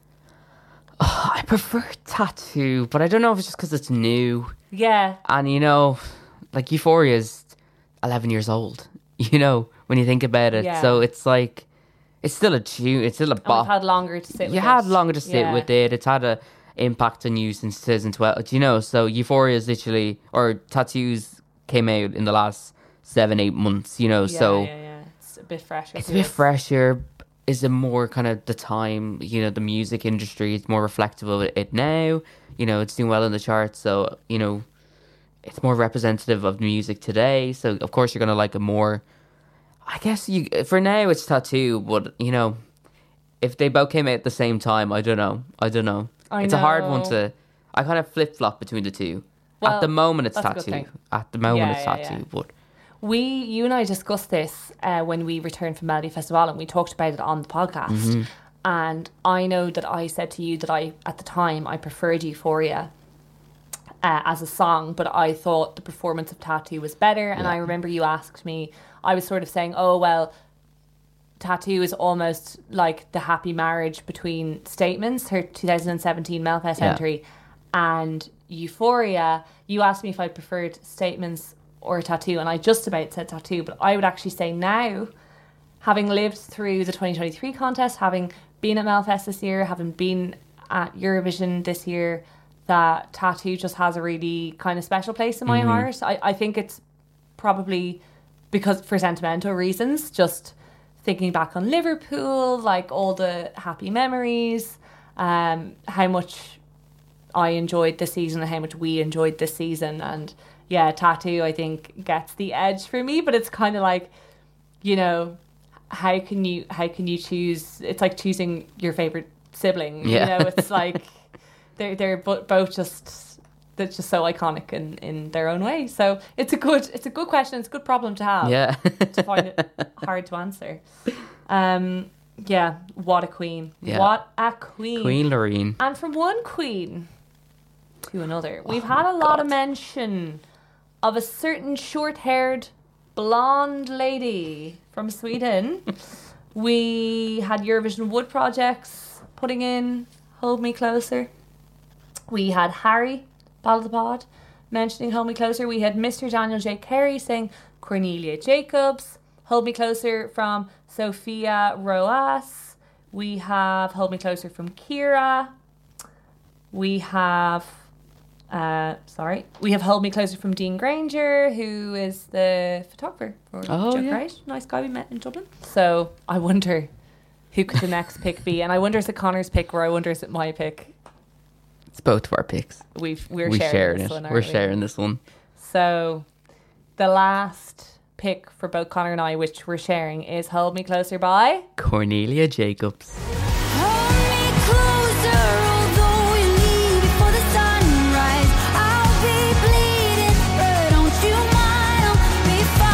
I prefer Tattoo, but I don't know if it's just because it's new. Yeah. And, you know, like Euphoria is eleven years old, you know, when you think about it. Yeah. So it's like, it's still a tune, it's still a And we've bop. had longer to sit with You it. had longer to sit Yeah. with it. It's had a impact on you since twenty twelve, you know. So Euphoria is literally, or Tattoos came out in the last seven, eight months, you know. Yeah, so yeah, yeah. It's a bit fresher. it's a to bit us. fresher. Is it more kind of the time, you know, the music industry is more reflective of it now. You know, it's doing well in the charts. So, you know, it's more representative of music today. So, of course, you're going to like it more. I guess you for now it's Tattoo, but, you know, if they both came out at the same time, I don't know. I don't know. I it's a hard one know. to... I kind of flip-flop between the two. Well, at the moment, it's that's a good Tattoo. thing. At the moment, Yeah, it's yeah, Tattoo, yeah. but... We, you and I discussed this uh, when we returned from Melody Festival, and we talked about it on the podcast. Mm-hmm. And I know that I said to you that I, at the time, I preferred Euphoria uh, as a song, but I thought the performance of Tattoo was better. And Yeah. I remember you asked me, I was sort of saying, oh, well, Tattoo is almost like the happy marriage between Statements, her two thousand seventeen Melfest Yeah. entry, and Euphoria. You asked me if I preferred Statements or Tattoo, and I just about said Tattoo, but I would actually say now, having lived through the twenty twenty-three contest, having been at Melfest this year, having been at Eurovision this year, that Tattoo just has a really kind of special place in my heart. I, I think it's probably because for sentimental reasons, just thinking back on Liverpool, like all the happy memories, um, how much I enjoyed this season and how much we enjoyed this season. And yeah, Tattoo, I think, gets the edge for me, but it's kind of like, you know, how can you how can you choose? It's like choosing your favorite sibling. Yeah. You know, it's like they're they're bo- both just they're just so iconic in, in their own way. So it's a good it's a good question. It's a good problem to have. Yeah. To find it hard to answer. Um, yeah, what a queen! Yeah. What a queen! Queen Loreen. And from one queen to another, we've had a lot of mention of a certain short-haired blonde lady from Sweden. We had Eurovision Wood Projects putting in Hold Me Closer. We had Harry, Ballad of the Pod, mentioning Hold Me Closer. We had Mister Daniel J. Carey saying Cornelia Jacobs. Hold Me Closer from Sophia Roas. We have Hold Me Closer from Kira. We have... Uh, sorry. We have Hold Me Closer from Dean Granger, who is the photographer for Oh, Joe yeah. Wright. Nice guy we met in Dublin. So I wonder who could the next pick be, and I wonder is it Connor's pick or I wonder is it my pick. It's both of our picks. We've we're We're sharing, sharing this it. one, We're aren't we? sharing this one. So the last pick for both Connor and I, which we're sharing, is Hold Me Closer by. Cornelia Jacobs. Hold me closer, although you leave before the sunrise. I'll be bleeding, but don't you mind? I'll be fine.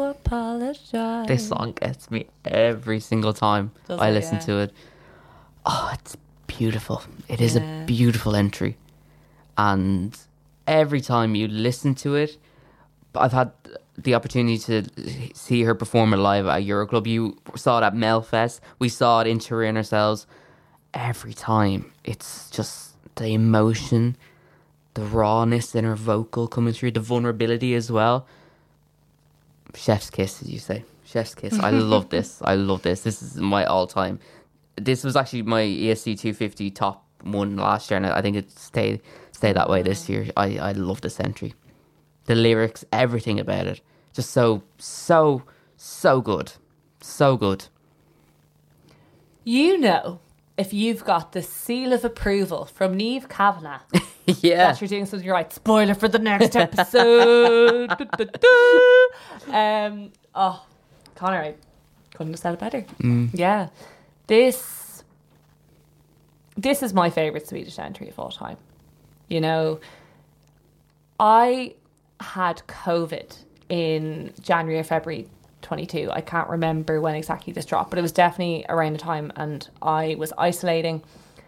apologize. This song gets me every single time Does I it? listen Yeah. to it. Oh, it's beautiful. It is Yeah. a beautiful entry. And every time you listen to it, I've had the opportunity to see her perform it live at Euroclub. You saw it at Melfest. We saw it in Turin ourselves. Every time, it's just the emotion, the rawness in her vocal coming through, the vulnerability as well. Chef's kiss, as you say. Chef's kiss. I love this. I love this. This is my all-time. This was actually my E S C two fifty top one last year, and I think it stayed stay that way this year. I, I love this entry. The lyrics, everything about it. Just so, so, so good. So good. You know, if you've got the seal of approval from Niamh Kavanagh, Yeah. that you're doing something right. Spoiler for the next episode. Du- du- du. um, oh, Connor, I couldn't have said it better. Yeah. This, this is my favourite Swedish entry of all time. You know, I had COVID in January or February twenty-two. I can't remember when exactly this dropped, but it was definitely around the time, and I was isolating,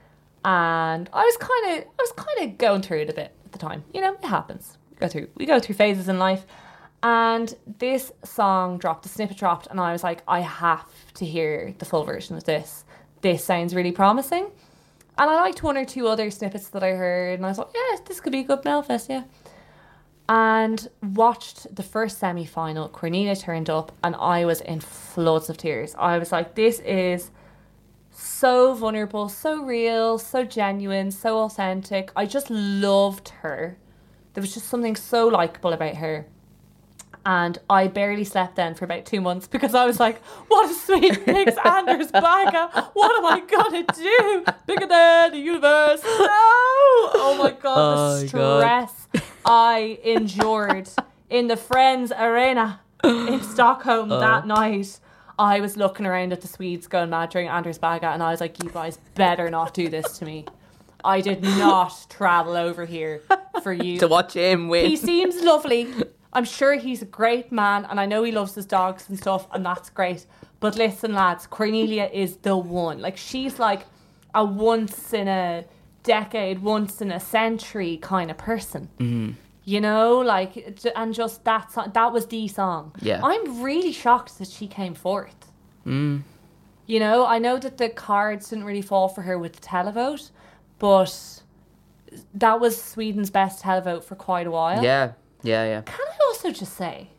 and I was kind of, I was kind of going through it a bit at the time. You know, it happens. We go through, we go through phases in life, and this song dropped, the snippet dropped, and I was like, I have to hear the full version of this. This sounds really promising. And I liked one or two other snippets that I heard, and I was like, yeah, this could be a good Melfest, yeah. And watched the first semi-final. Cornelia turned up, and I was in floods of tears. I was like, this is so vulnerable, so real, so genuine, so authentic. I just loved her. There was just something so likeable about her. And I barely slept then for about two months because I was like, what if Sweden picks Anders Bagge? What am I going to do? Bigger than the universe. No! Oh my God, Oh the my God. stress I endured in the Friends Arena in Stockholm that night. I was looking around at the Swedes going mad during Anders Bagge, and I was like, you guys better not do this to me. I did not travel over here for you. To watch him win. He seems lovely. I'm sure he's a great man, and I know he loves his dogs and stuff, and that's great. But listen, lads, Cornelia is the one. Like, she's like a once in a decade, once in a century kind of person. Mm. You know, like, j- and just that song, that was the song. Yeah. I'm really shocked that she came fourth. Mm. You know, I know that the cards didn't really fall for her with the televote, but that was Sweden's best televote for quite a while. Yeah, yeah, yeah. Can I also just say,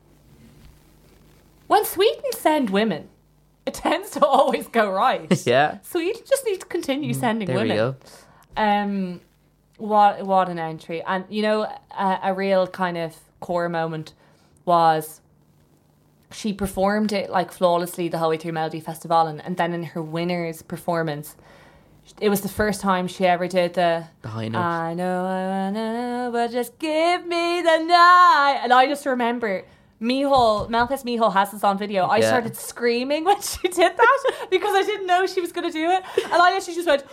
when Sweden send women, it tends to always go right. Yeah. Sweden just need to continue sending There we women. go. Um, what what an entry. And, you know, a, a real kind of core moment was she performed it, like, flawlessly the whole way through Melody Festival, and, and then in her winner's performance, it was the first time she ever did the The high note. I know, I know, but just give me the night. And I just remember Mihal, Melfest Mihal has this on video. I Yeah. started screaming when she did that because I didn't know she was going to do it. And I literally just went,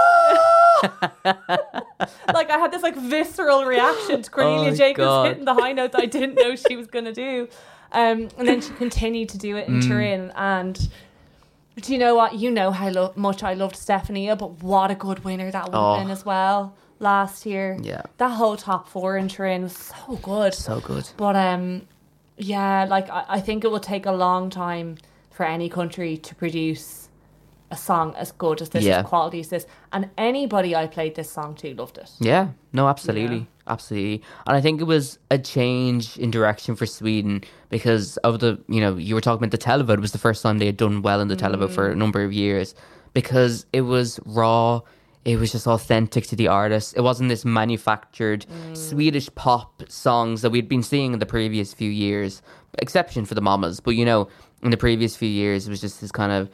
"Ah!" Like, I had this like visceral reaction to Cornelia Oh, Jacobs God. hitting the high note that I didn't know she was going to do. Um, and then she continued to do it Mm. in Turin. And do you know what? You know how lo- much I loved Stefania, but what a good winner that would have Oh. been as well last year. Yeah. That whole top four in Turin was so good. So good. But um, yeah, like I, I think it will take a long time for any country to produce a song as good as this, Yeah. as quality as this. And anybody I played this song to loved it. Yeah, no, absolutely. Yeah. Absolutely. And I think it was a change in direction for Sweden because of the, you know, you were talking about the televote. It was the first time they had done well in the televote for a number of years because it was raw. It was just authentic to the artist. It wasn't this manufactured Swedish pop songs that we'd been seeing in the previous few years, exception for the Mamas. But, you know, in the previous few years, it was just this kind of,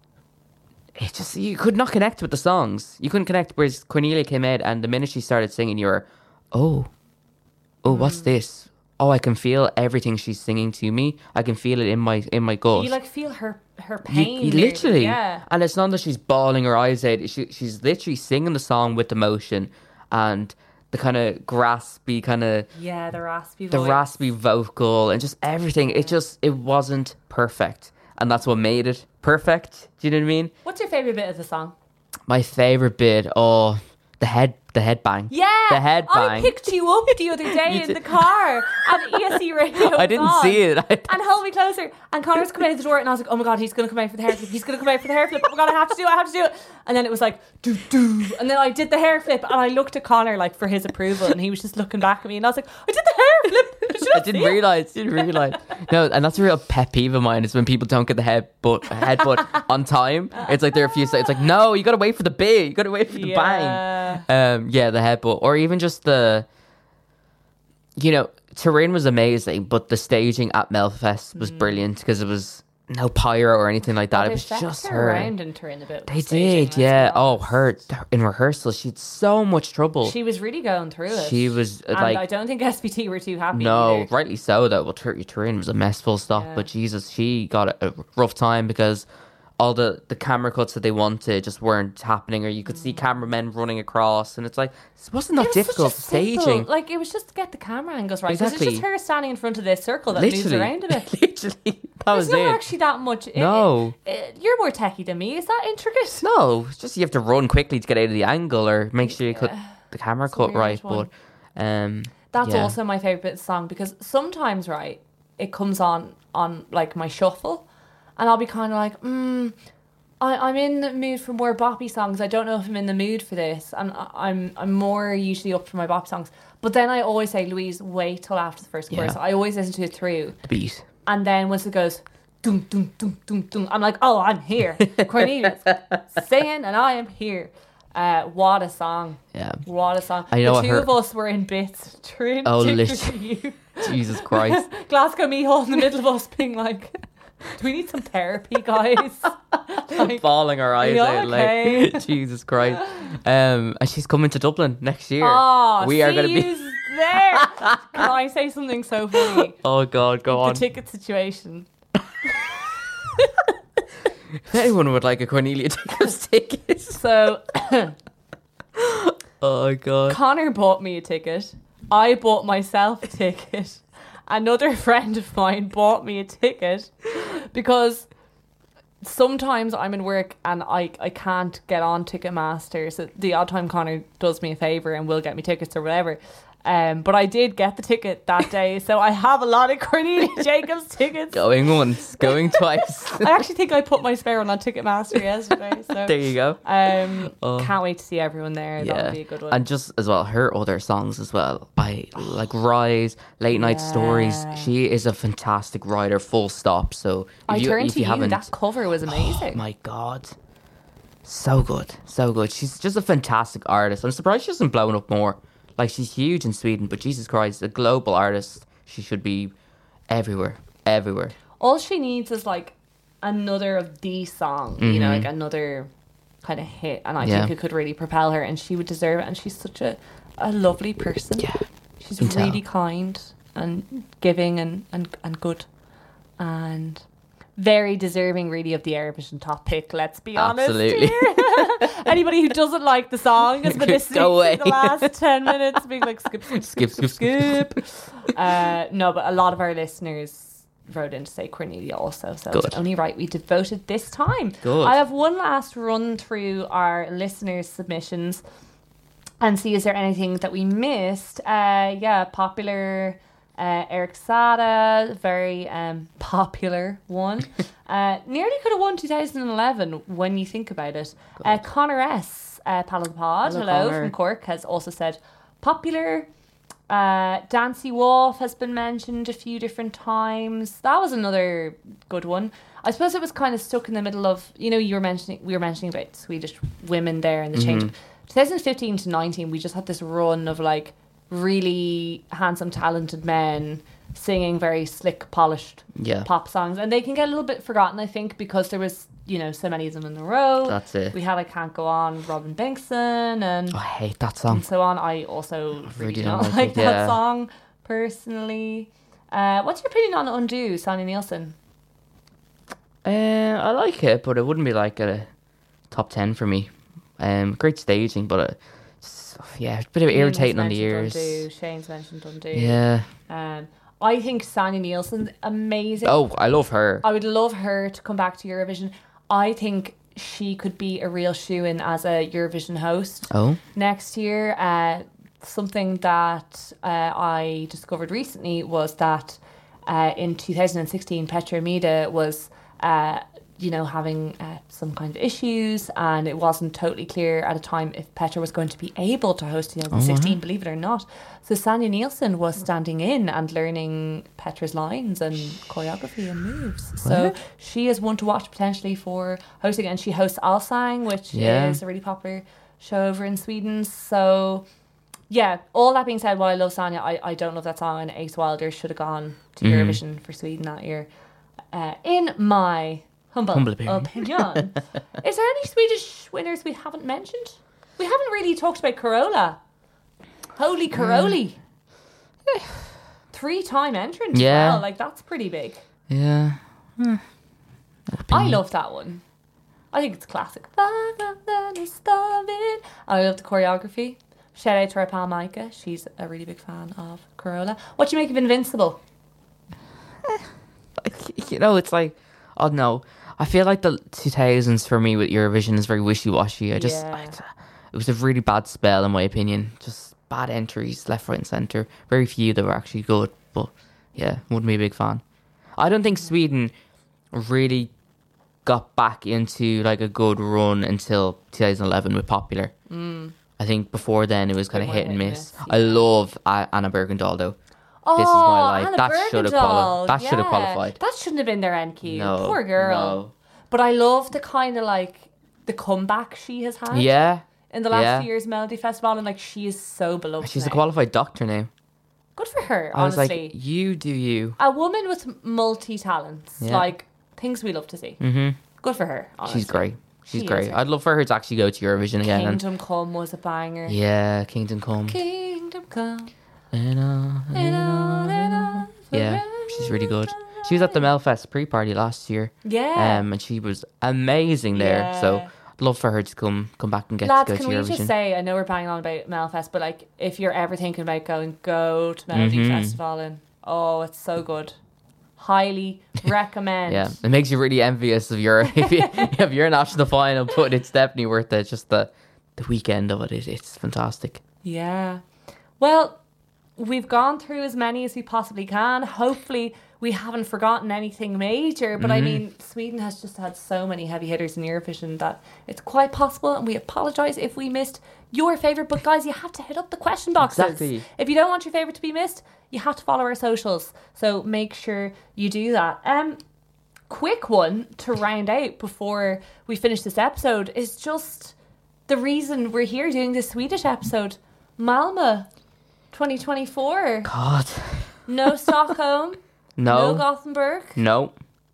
it just, you could not connect with the songs. You couldn't connect, whereas Cornelia came out and the minute she started singing, you were, oh, oh, what's this? Oh, I can feel everything she's singing to me. I can feel it in my in my gut. You like feel her her You- pain. you nearly, literally, yeah. and it's not that she's bawling her eyes out. She, she's literally singing the song with emotion, and the the kind of graspy kind of Yeah, the raspy the voice. raspy vocal and just everything. It just it wasn't perfect, and that's what made it perfect. Do you know what I mean? What's your favourite bit of the song? My favorite bit, oh, the head, the head bang. Yeah, the head I bang. picked you up the other day You in did. the car, and E S C radio. I was didn't on, see it. I- And held me closer. And Connor's coming out the door, and I was like, "Oh my god, he's gonna come out for the hair flip. He's gonna come out for the hair flip. Oh my god, I have to do it. I have to do it." And then it was like, "Do do," and then I did the hair flip, and I looked at Connor like for his approval, and he was just looking back at me, and I was like, "I did the hair flip." Did you I not didn't see it? realize. Didn't realize. No, and that's a real pet peeve of mine is when people don't get the head but headbutt on time. It's like they're a few seconds. It's like no, you gotta wait for the big. You gotta wait for the Yeah. bang. Um, yeah, the headbutt, or even just the. You know, Turin was amazing, but the staging at Melfest was brilliant because it was no pyro or anything like that. They it was stepped just her her. around in Turin a bit. with They staging, did, let's yeah. be Oh, honest. her in rehearsal, she had so much trouble. She was really going through it. She was uh, and like, I don't think S B T were too happy. no, either. rightly so. Though, well, Tur- Turin was a mess full stop. Yeah. But Jesus, she got a, a rough time because all the, the camera cuts that they wanted just weren't happening, or you could see cameramen running across, and it's like it wasn't that It was difficult such a simple- staging. Like it was just to get the camera angles right. Because Exactly. it's just her standing in front of this circle that moves Literally, around a bit. literally, that was There's not it. actually that much. it- No. it- it- you're more techie than me. Is that intricate? No, it's just you have to run quickly to get out of the angle, or make sure you cut the camera It's a cut weird right. one. But um, That's yeah. also my favorite bit of the song because sometimes, right, it comes on on like my shuffle, and I'll be kind of like, mm, I, I'm in the mood for more boppy songs. I don't know if I'm in the mood for this, and I, I'm I'm more usually up for my bop songs. But then I always say, Louise, wait till after the first chorus. Yeah. I always listen to it through, the beat. and then once it goes, dum dum dum dum dum, I'm like, oh, I'm here. Cornelius singing, and I am here. Uh, what a song! Yeah. What a song! I know the what two her- of us were in bits. Trin, Oh, Ticker, literally. you. Jesus Christ. Glasgow me hole in the middle of us being like, do we need some therapy, guys? Like, Bawling our eyes you out okay? like Jesus Christ. Um, and she's coming to Dublin next year. oh, we are see going to be. yous there. Can I say something so funny? Oh God, go The on. ticket situation. If anyone would like a Cornelia Jacobs ticket. So Oh God. Connor bought me a ticket. I bought myself a ticket. Another friend of mine bought me a ticket because sometimes I'm in work and I, I can't get on Ticketmaster. So the odd time Connor does me a favour and will get me tickets or whatever. Um, but I did get the ticket that day. So I have a lot of Cornelia Jacobs tickets. Going once, going twice. I actually think I put my spare one on Ticketmaster yesterday. So There you go. um, Oh. can't wait to see everyone there. That Yeah, would be a good one. and just as well, her other songs as well. I like Rise, Late Night Stories. Yeah. She is a fantastic writer. Full stop. So if I you, turned if to you you. haven't, That cover was amazing. oh my God, so good, so good. She's just a fantastic artist. I'm surprised she hasn't blown up more. Like she's huge in Sweden, but Jesus Christ, a global artist. She should be everywhere, everywhere. All she needs is like another of these songs, you know, like another kind of hit, and I Mm-hmm. Yeah. think it could really propel her, and she would deserve it. And she's such a, a lovely person. Yeah, she's you can really tell. kind and giving and, and, and good, and very deserving, really, of the Eurovision top pick. Let's be Absolutely. honest. Here. Anybody who doesn't like the song has been Go listening away. to the last ten minutes, being like skip, skip, Skip, skip, skip. skip. uh, no, but a lot of our listeners wrote in to say Cornelia also, so Good. it's only right we devoted this time. Good. I have one last run through our listeners' submissions and see is there anything that we missed. Uh, yeah, popular uh, Eric Sada, very um, popular one. uh, nearly could have won two thousand eleven when you think about it. Uh, Connor S, uh, Pal of the Pod, Hello, hello, Connor. from Cork, has also said popular. Uh, Dancy Wolf has been mentioned a few different times. That was another good one. I suppose it was kind of stuck in the middle of, you know, you were mentioning, we were mentioning about Swedish women there and the change. twenty fifteen to nineteen, we just had this run of like really handsome, talented men singing very slick, polished Yeah. pop songs, and they can get a little bit forgotten, I think, because there was, you know, so many of them in a row. That's it. We had I Can't Go On, Robin Binkson, and Oh, I hate that song. and so on. I also really, really don't, don't like, like it, that yeah. song personally. Uh, what's your opinion on Undo, Sonia Nielsen? Uh, I like it, but it wouldn't be like a top ten for me. Um, great staging, but uh, So, yeah, a bit of Ian was irritating on the mentioned ears. Dundee, Shane's mentioned Dundee. Yeah. Um, I think Sanya Nielsen's amazing. Oh, I love her. I would love her to come back to Eurovision. I think she could be a real shoe-in as a Eurovision host Oh. next year. Uh, something that uh, I discovered recently was that uh, in two thousand sixteen, Petra Mida was, uh, you know, having uh, some kind of issues, and it wasn't totally clear at a time if Petra was going to be able to host twenty sixteen, believe it or not. So Sanya Nielsen was standing in and learning Petra's lines and choreography and moves. So she is one to watch potentially for hosting, and she hosts Allsang, which Yeah. is a really popular show over in Sweden. So yeah, all that being said, while I love Sanya, I, I don't love that song, and Ace Wilder should have gone to Mhm. Eurovision for Sweden that year. Uh, in my humble, Humble opinion. opinion. Is there any Swedish winners we haven't mentioned? We haven't really talked about Carola. Holy Caroli. Three-time entrant as Yeah. well. Like, that's pretty big. Yeah. I love that one. I think it's classic. I love the choreography. Shout out to our pal Micah. She's a really big fan of Carola. What do you make of Invincible? Like, you know, it's like, oh no. I feel like the two thousands for me with Eurovision is very wishy-washy. I just, Yeah. I, it was a really bad spell in my opinion. Just bad entries, left, right and centre. Very few that were actually good. But yeah, wouldn't be a big fan. I don't think Sweden really got back into like a good run until two thousand eleven with Popular. Mm. I think before then it was kind of more hit and hit and miss. miss, I love uh, Anna Bergendahl though. Oh, This Is My Life. Anna That should have Bergendahl. quali- that should have Yeah. qualified. That shouldn't have been their N Q. No, Poor girl. no. But I love the kind of like the comeback she has had Yeah. in the last yeah. few years Melody Festival, and like she is so beloved. She's a now. qualified doctor now. Good for her, I was honestly. like, you do you. A woman with multi talents, Yeah. like things we love to see. hmm Good for her. Honestly. She's great. She's She is great. really I'd love for her to actually go to Eurovision again. and- Kingdom Come was a banger. yeah, Kingdom Come. Kingdom Come. And on, and And on, on and and on. on Yeah, she's really good. She was at the Melfest pre-party last year. Yeah. Um, and she was amazing there. So Yeah. I'd love for her to come come back and get Lads, to go can to we Eurovision. just say, I know we're banging on about Melfest, but like, if you're ever thinking about going, go to Melody Mhm. Festival, and oh, it's so good. Highly recommend. Yeah, it makes you really envious of your if, you, if your national final, but it's definitely worth it. Just the the weekend of it, it it's fantastic. Yeah. Well, we've gone through as many as we possibly can. Hopefully, we haven't forgotten anything major. But I mean, Sweden has just had so many heavy hitters in Eurovision that it's quite possible. And we apologise if we missed your favourite. But guys, you have to hit up the question boxes. Exactly. If you don't want your favourite to be missed, you have to follow our socials. So make sure you do that. Um, quick one to round out before we finish this episode is just the reason we're here doing this Swedish episode. Malmö twenty twenty-four. God, No Stockholm. No no, Gothenburg. no.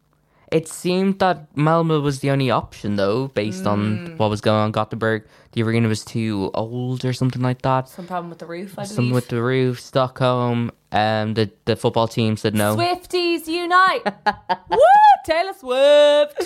It seemed that Malmö was the only option, though, based Mm. on what was going on in Gothenburg. The arena was too old or something like that. Some problem with the roof, I Something believe. with the roof. Stockholm. Um, the the football team said no. Swifties unite. Woo! Taylor Swift.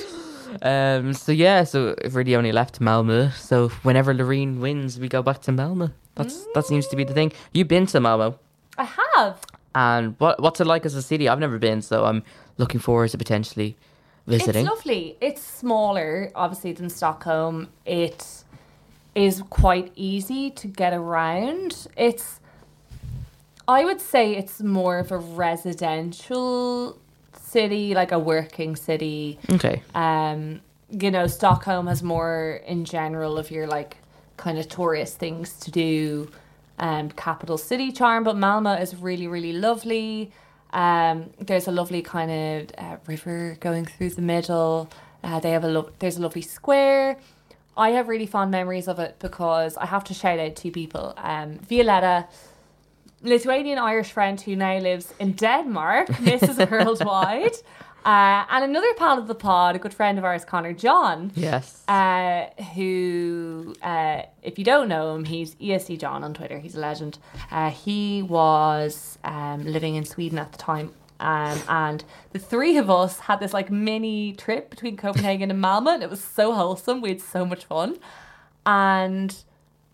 Um, so yeah, so it really only left Malmö. So whenever Loreen wins, we go back to Malmö. That's that seems to be the thing. You've been to Malmö, I have. and what what's it like as a city? I've never been, so I'm looking forward to potentially visiting. It's lovely. It's smaller, obviously, than Stockholm. It is quite easy to get around. It's, I would say it's more of a residential city, like a working city. Okay. Um, you know, Stockholm has more in general of your like kind of tourist things to do, and capital city charm. But Malmö is really, really lovely. Um, there's a lovely kind of uh, river going through the middle. Uh, they have a lo- there's a lovely square. I have really fond memories of it because I have to shout out two people. Um, Violetta, Lithuanian Irish friend who now lives in Denmark, Missus Worldwide. Uh, and another pal of the pod, a good friend of ours, Connor John, Yes. uh, who, uh, if you don't know him, he's E S C John on Twitter. He's a legend. Uh, he was um, living in Sweden at the time. Um, and the three of us had this like mini trip between Copenhagen and Malmö, and it was so wholesome. We had so much fun. And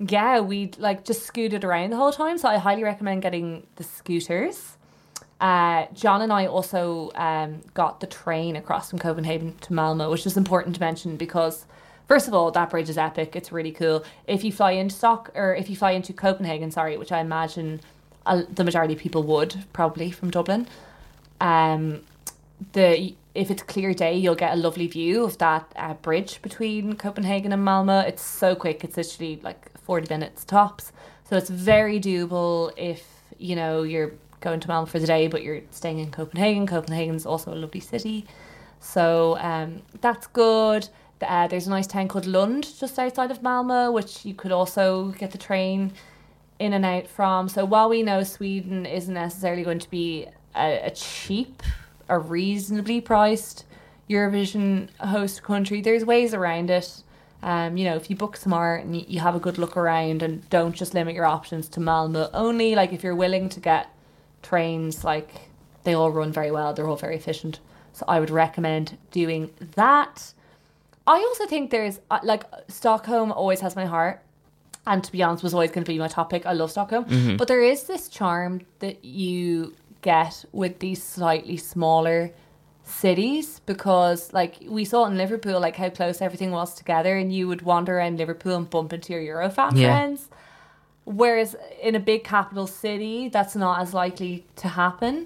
yeah, we like just scooted around the whole time. So I highly recommend getting the scooters. Uh, John and I also um, got the train across from Copenhagen to Malmo, which is important to mention because, first of all, that bridge is epic. It's really cool. If you fly into Stock or if you fly into Copenhagen, sorry, which I imagine uh, the majority of people would probably from Dublin, um, the if it's a clear day, you'll get a lovely view of that uh, bridge between Copenhagen and Malmo. It's so quick. It's literally like forty minutes tops. So it's very doable if, you know, you're going to Malmo for the day, but you're staying in Copenhagen. Copenhagen's also a lovely city. So um, that's good. Uh, there's a nice town called Lund just outside of Malmo, which you could also get the train in and out from. So while we know Sweden isn't necessarily going to be a, a cheap or reasonably priced Eurovision host country, there's ways around it. Um, you know, if you book smart and you, you have a good look around and don't just limit your options to Malmo only, like if you're willing to get trains, like they all run very well, they're all very efficient. So I would recommend doing that. I also think there's, uh, like, Stockholm always has my heart. And to be honest, was always going to be my top pick. I love Stockholm. Mm-hmm. But there is this charm that you get with these slightly smaller cities because, like, we saw in Liverpool, like, how close everything was together. And you would wander around Liverpool and bump into your Eurofan Yeah. friends. Whereas in a big capital city, that's not as likely to happen.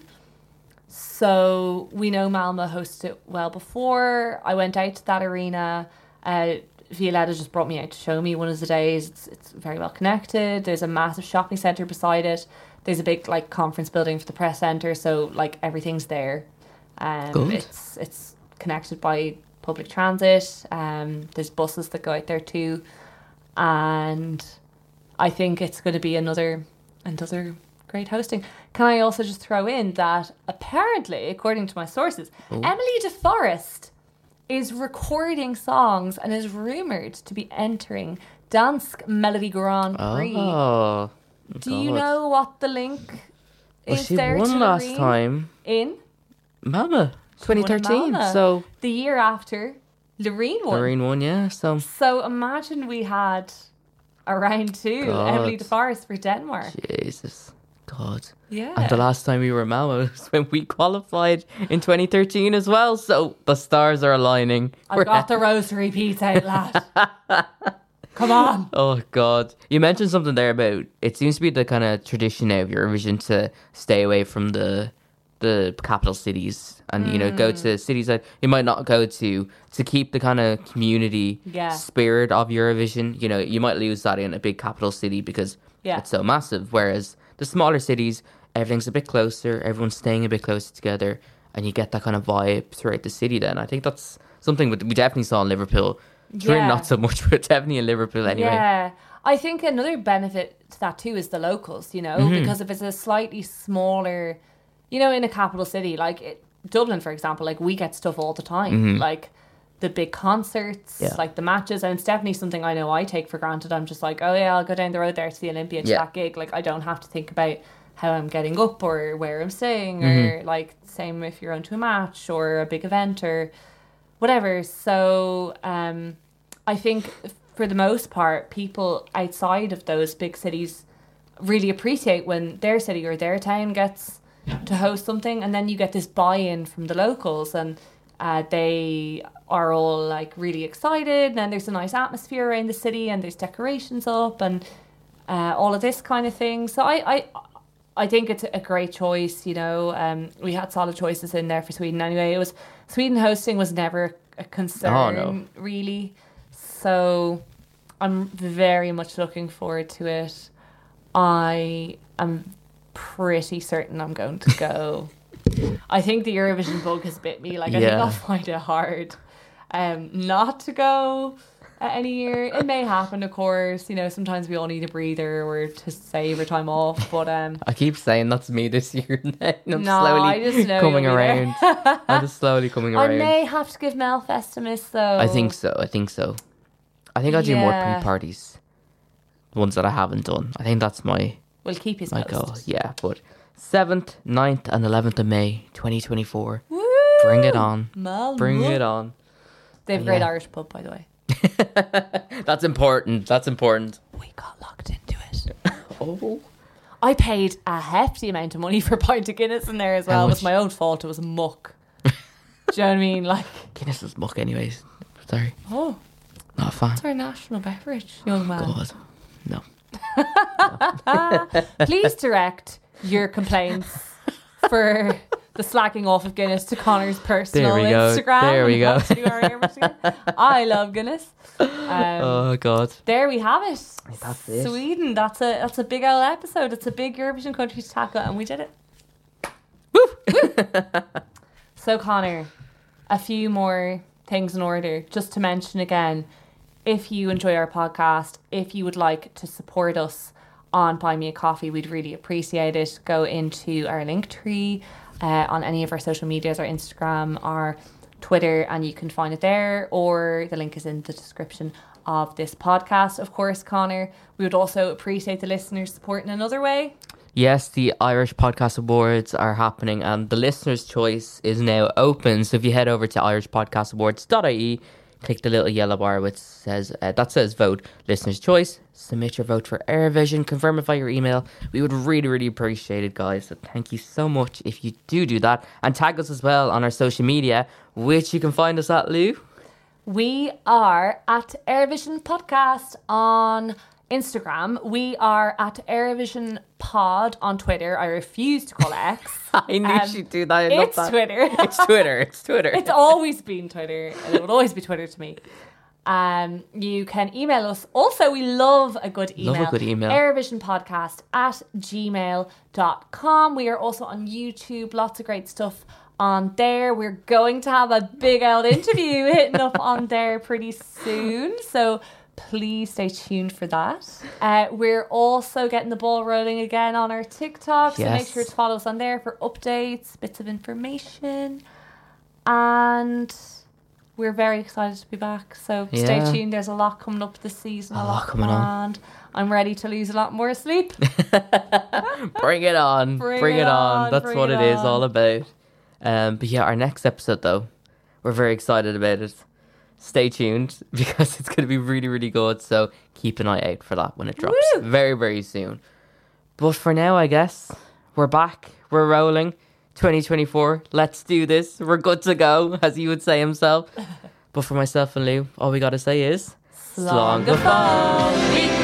So we know Malmo hosted it well before. I went out to that arena. Uh, Violetta just brought me out to show me one of the days. It's, it's very well connected. There's a massive shopping centre beside it. There's a big like conference building for the press centre. So like everything's there. Um, Good. It's it's connected by public transit. Um, there's buses that go out there too, and I think it's going to be another another great hosting. Can I also just throw in that apparently, according to my sources, Emily DeForest is recording songs and is rumoured to be entering Dansk Melody Grand Prix. Oh, Do you God. know what the link Well, is she there won to last Loreen? time. In Malmo, twenty thirteen. Malmo. So the year after, Loreen won. Loreen won, yeah. So So imagine we had a round two, God. Emily DeForest for Denmark. Jesus, God. Yeah. And the last time we were in Malmo was when we qualified in twenty thirteen as well. So the stars are aligning. I've We're- got the rosary piece out, lad. Come on. Oh, God. You mentioned something there about, it seems to be the kind of tradition now of Eurovision to stay away from the the capital cities and, you know, go Mm. to cities that you might not go to to keep the kind of community Yeah. spirit of Eurovision. You know, you might lose that in a big capital city because Yeah. it's so massive. Whereas the smaller cities, everything's a bit closer, everyone's staying a bit closer together, and you get that kind of vibe throughout the city then. I think that's something we definitely saw in Liverpool. Turin, Yeah. not so much, but definitely in Liverpool anyway. Yeah. I think another benefit to that too is the locals, you know, Mm-hmm. because if it's a slightly smaller, you know, in a capital city, like it, Dublin, for example, like we get stuff all the time, like the big concerts, Mm-hmm. Yeah. like the matches. And it's definitely something I know I take for granted. I'm just like, oh yeah, I'll go down the road there to the Olympia to Yeah. that gig. Like I don't have to think about how I'm getting up or where I'm staying Mm-hmm. or like same if you're going to a match or a big event or whatever. So um, I think for the most part, people outside of those big cities really appreciate when their city or their town gets to host something, and then you get this buy-in from the locals, and uh, they are all like really excited, and then there's a nice atmosphere around the city, and there's decorations up, and uh, all of this kind of thing. So I, I, I think it's a great choice. You know, um, we had solid choices in there for Sweden anyway. It was Sweden hosting was never a concern, Oh, no. really. So I'm very much looking forward to it. I am pretty certain I'm going to go. I think the Eurovision bug has bit me. Like I think Yeah. I'll find it hard um, not to go uh, any year. It may happen, of course. You know, sometimes we all need a breather or to save our time off. But um, I keep saying that's me this year. And I'm No, slowly I just know coming you'll be there. around. I'm just slowly coming I around. may have to give Melfest a miss, though. I think so. I think so. I think I'll do more Yeah. pre-parties. Ones that I haven't done. I think that's my We'll keep his my post. goal. Yeah, but seventh, ninth, and eleventh of May, twenty twenty-four. Woo! Bring it on. Malmo. Bring it on. They have a great Yeah. Irish pub, by the way. That's important. That's important. we got locked into it. Oh. I paid a hefty amount of money for a pint of Guinness in there as well. How It was much? my own fault. It was muck. Do you know what I mean? Like, Guinness is muck anyways. Sorry. oh, Not a fan. it's our national beverage, young man. God. No. Please direct your complaints for the slacking off of Guinness to Connor's personal There we go. Instagram. There we go. To our Instagram. I love Guinness. Um, Oh God. There we have it. That's it. Sweden. That's a that's a big old episode. It's a big Eurovision country to tackle, and we did it. Woo! So Connor, a few more things in order. Just to mention again, if you enjoy our podcast, if you would like to support us on Buy Me a Coffee, we'd really appreciate it. Go into our link tree uh, on any of our social medias, our Instagram, our Twitter, and you can find it there, or the link is in the description of this podcast. Of course, Connor, we would also appreciate the listeners' support in another way. Yes, the Irish Podcast Awards are happening and the listener's choice is now open. So if you head over to irish podcast awards dot I E, click the little yellow bar which says uh, that says vote listener's choice, submit your vote for Eurovision, confirm it via your email. We would really, really appreciate it, guys. So thank you so much if you do do that. And tag us as well on our social media, which you can find us at, Lou. We are at Eurovision Podcast on Instagram. We are at Eurovision Pod on Twitter. I refuse to call it X. I knew Um, she'd do that. I love It's that. Twitter. It's Twitter. It's Twitter. It's always been Twitter, and it will always be Twitter to me. Um, you can email us. Also, we love a good email. Love a good email. Eurovisionpodcast at gmail dot com. We are also on YouTube. Lots of great stuff on there. We're going to have a big old interview hitting up on there pretty soon. So please stay tuned for that. Uh, we're also getting the ball rolling again on our TikTok. So make Yes. sure to follow us on there for updates, bits of information. And we're very excited to be back. So stay Yeah. tuned. There's a lot coming up this season. A, A lot lot coming on. planned. I'm ready to lose a lot more sleep. Bring it on. Bring Bring, it it on. on, That's bring what it it is on. all about. Um, but yeah, our next episode, though, we're very excited about it. Stay tuned because it's going to be really, really good. So keep an eye out for that when it drops Woo! very, very soon. But for now, I guess we're back. We're rolling. twenty twenty-four. Let's do this. We're good to go, as he would say himself. But for myself and Lou, all we got to say is... Slán go fóill.